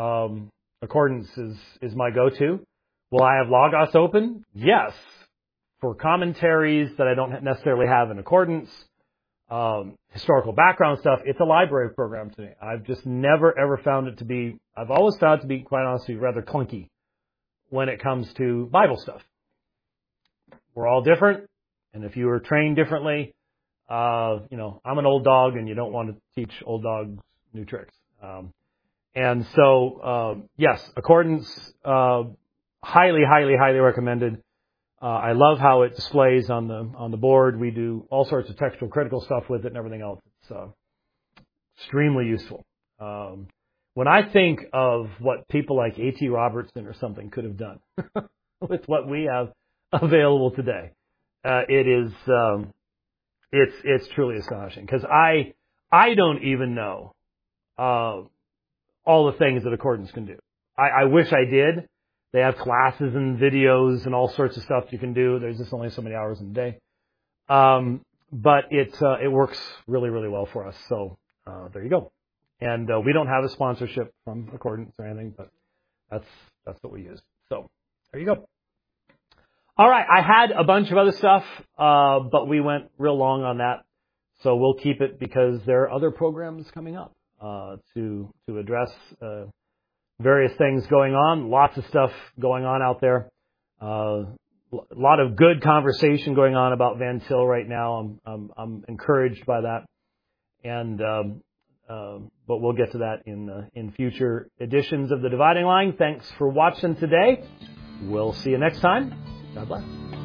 Speaker 1: Accordance is my go-to. Will I have Logos open? Yes, for commentaries that I don't necessarily have in accordance, historical background stuff. It's a library program to me. I've just never, ever found it to be, I've always found it to be, quite honestly, rather clunky when it comes to Bible stuff. We're all different, and if you were trained differently, I'm an old dog, and you don't want to teach old dogs new tricks. And so, yes, accordance, highly, highly, highly recommended. I love how it displays on the board. We do all sorts of textual critical stuff with it and everything else. It's extremely useful. When I think of what people like A.T. Robertson or something could have done with what we have available today, it's truly astonishing, because I don't even know all the things that Accordance can do. I wish I did. They have classes and videos and all sorts of stuff you can do. There's just only so many hours in the day. But it works really, really well for us. So there you go. And we don't have a sponsorship from Accordance or anything, but that's what we use. So there you go. All right, I had a bunch of other stuff, but we went real long on that. So we'll keep it, because there are other programs coming up to address various things going on. Lots of stuff going on out there. A lot of good conversation going on about Van Til right now. I'm encouraged by that, and but we'll get to that in future editions of The Dividing Line. Thanks for watching today. We'll see you next time. God bless.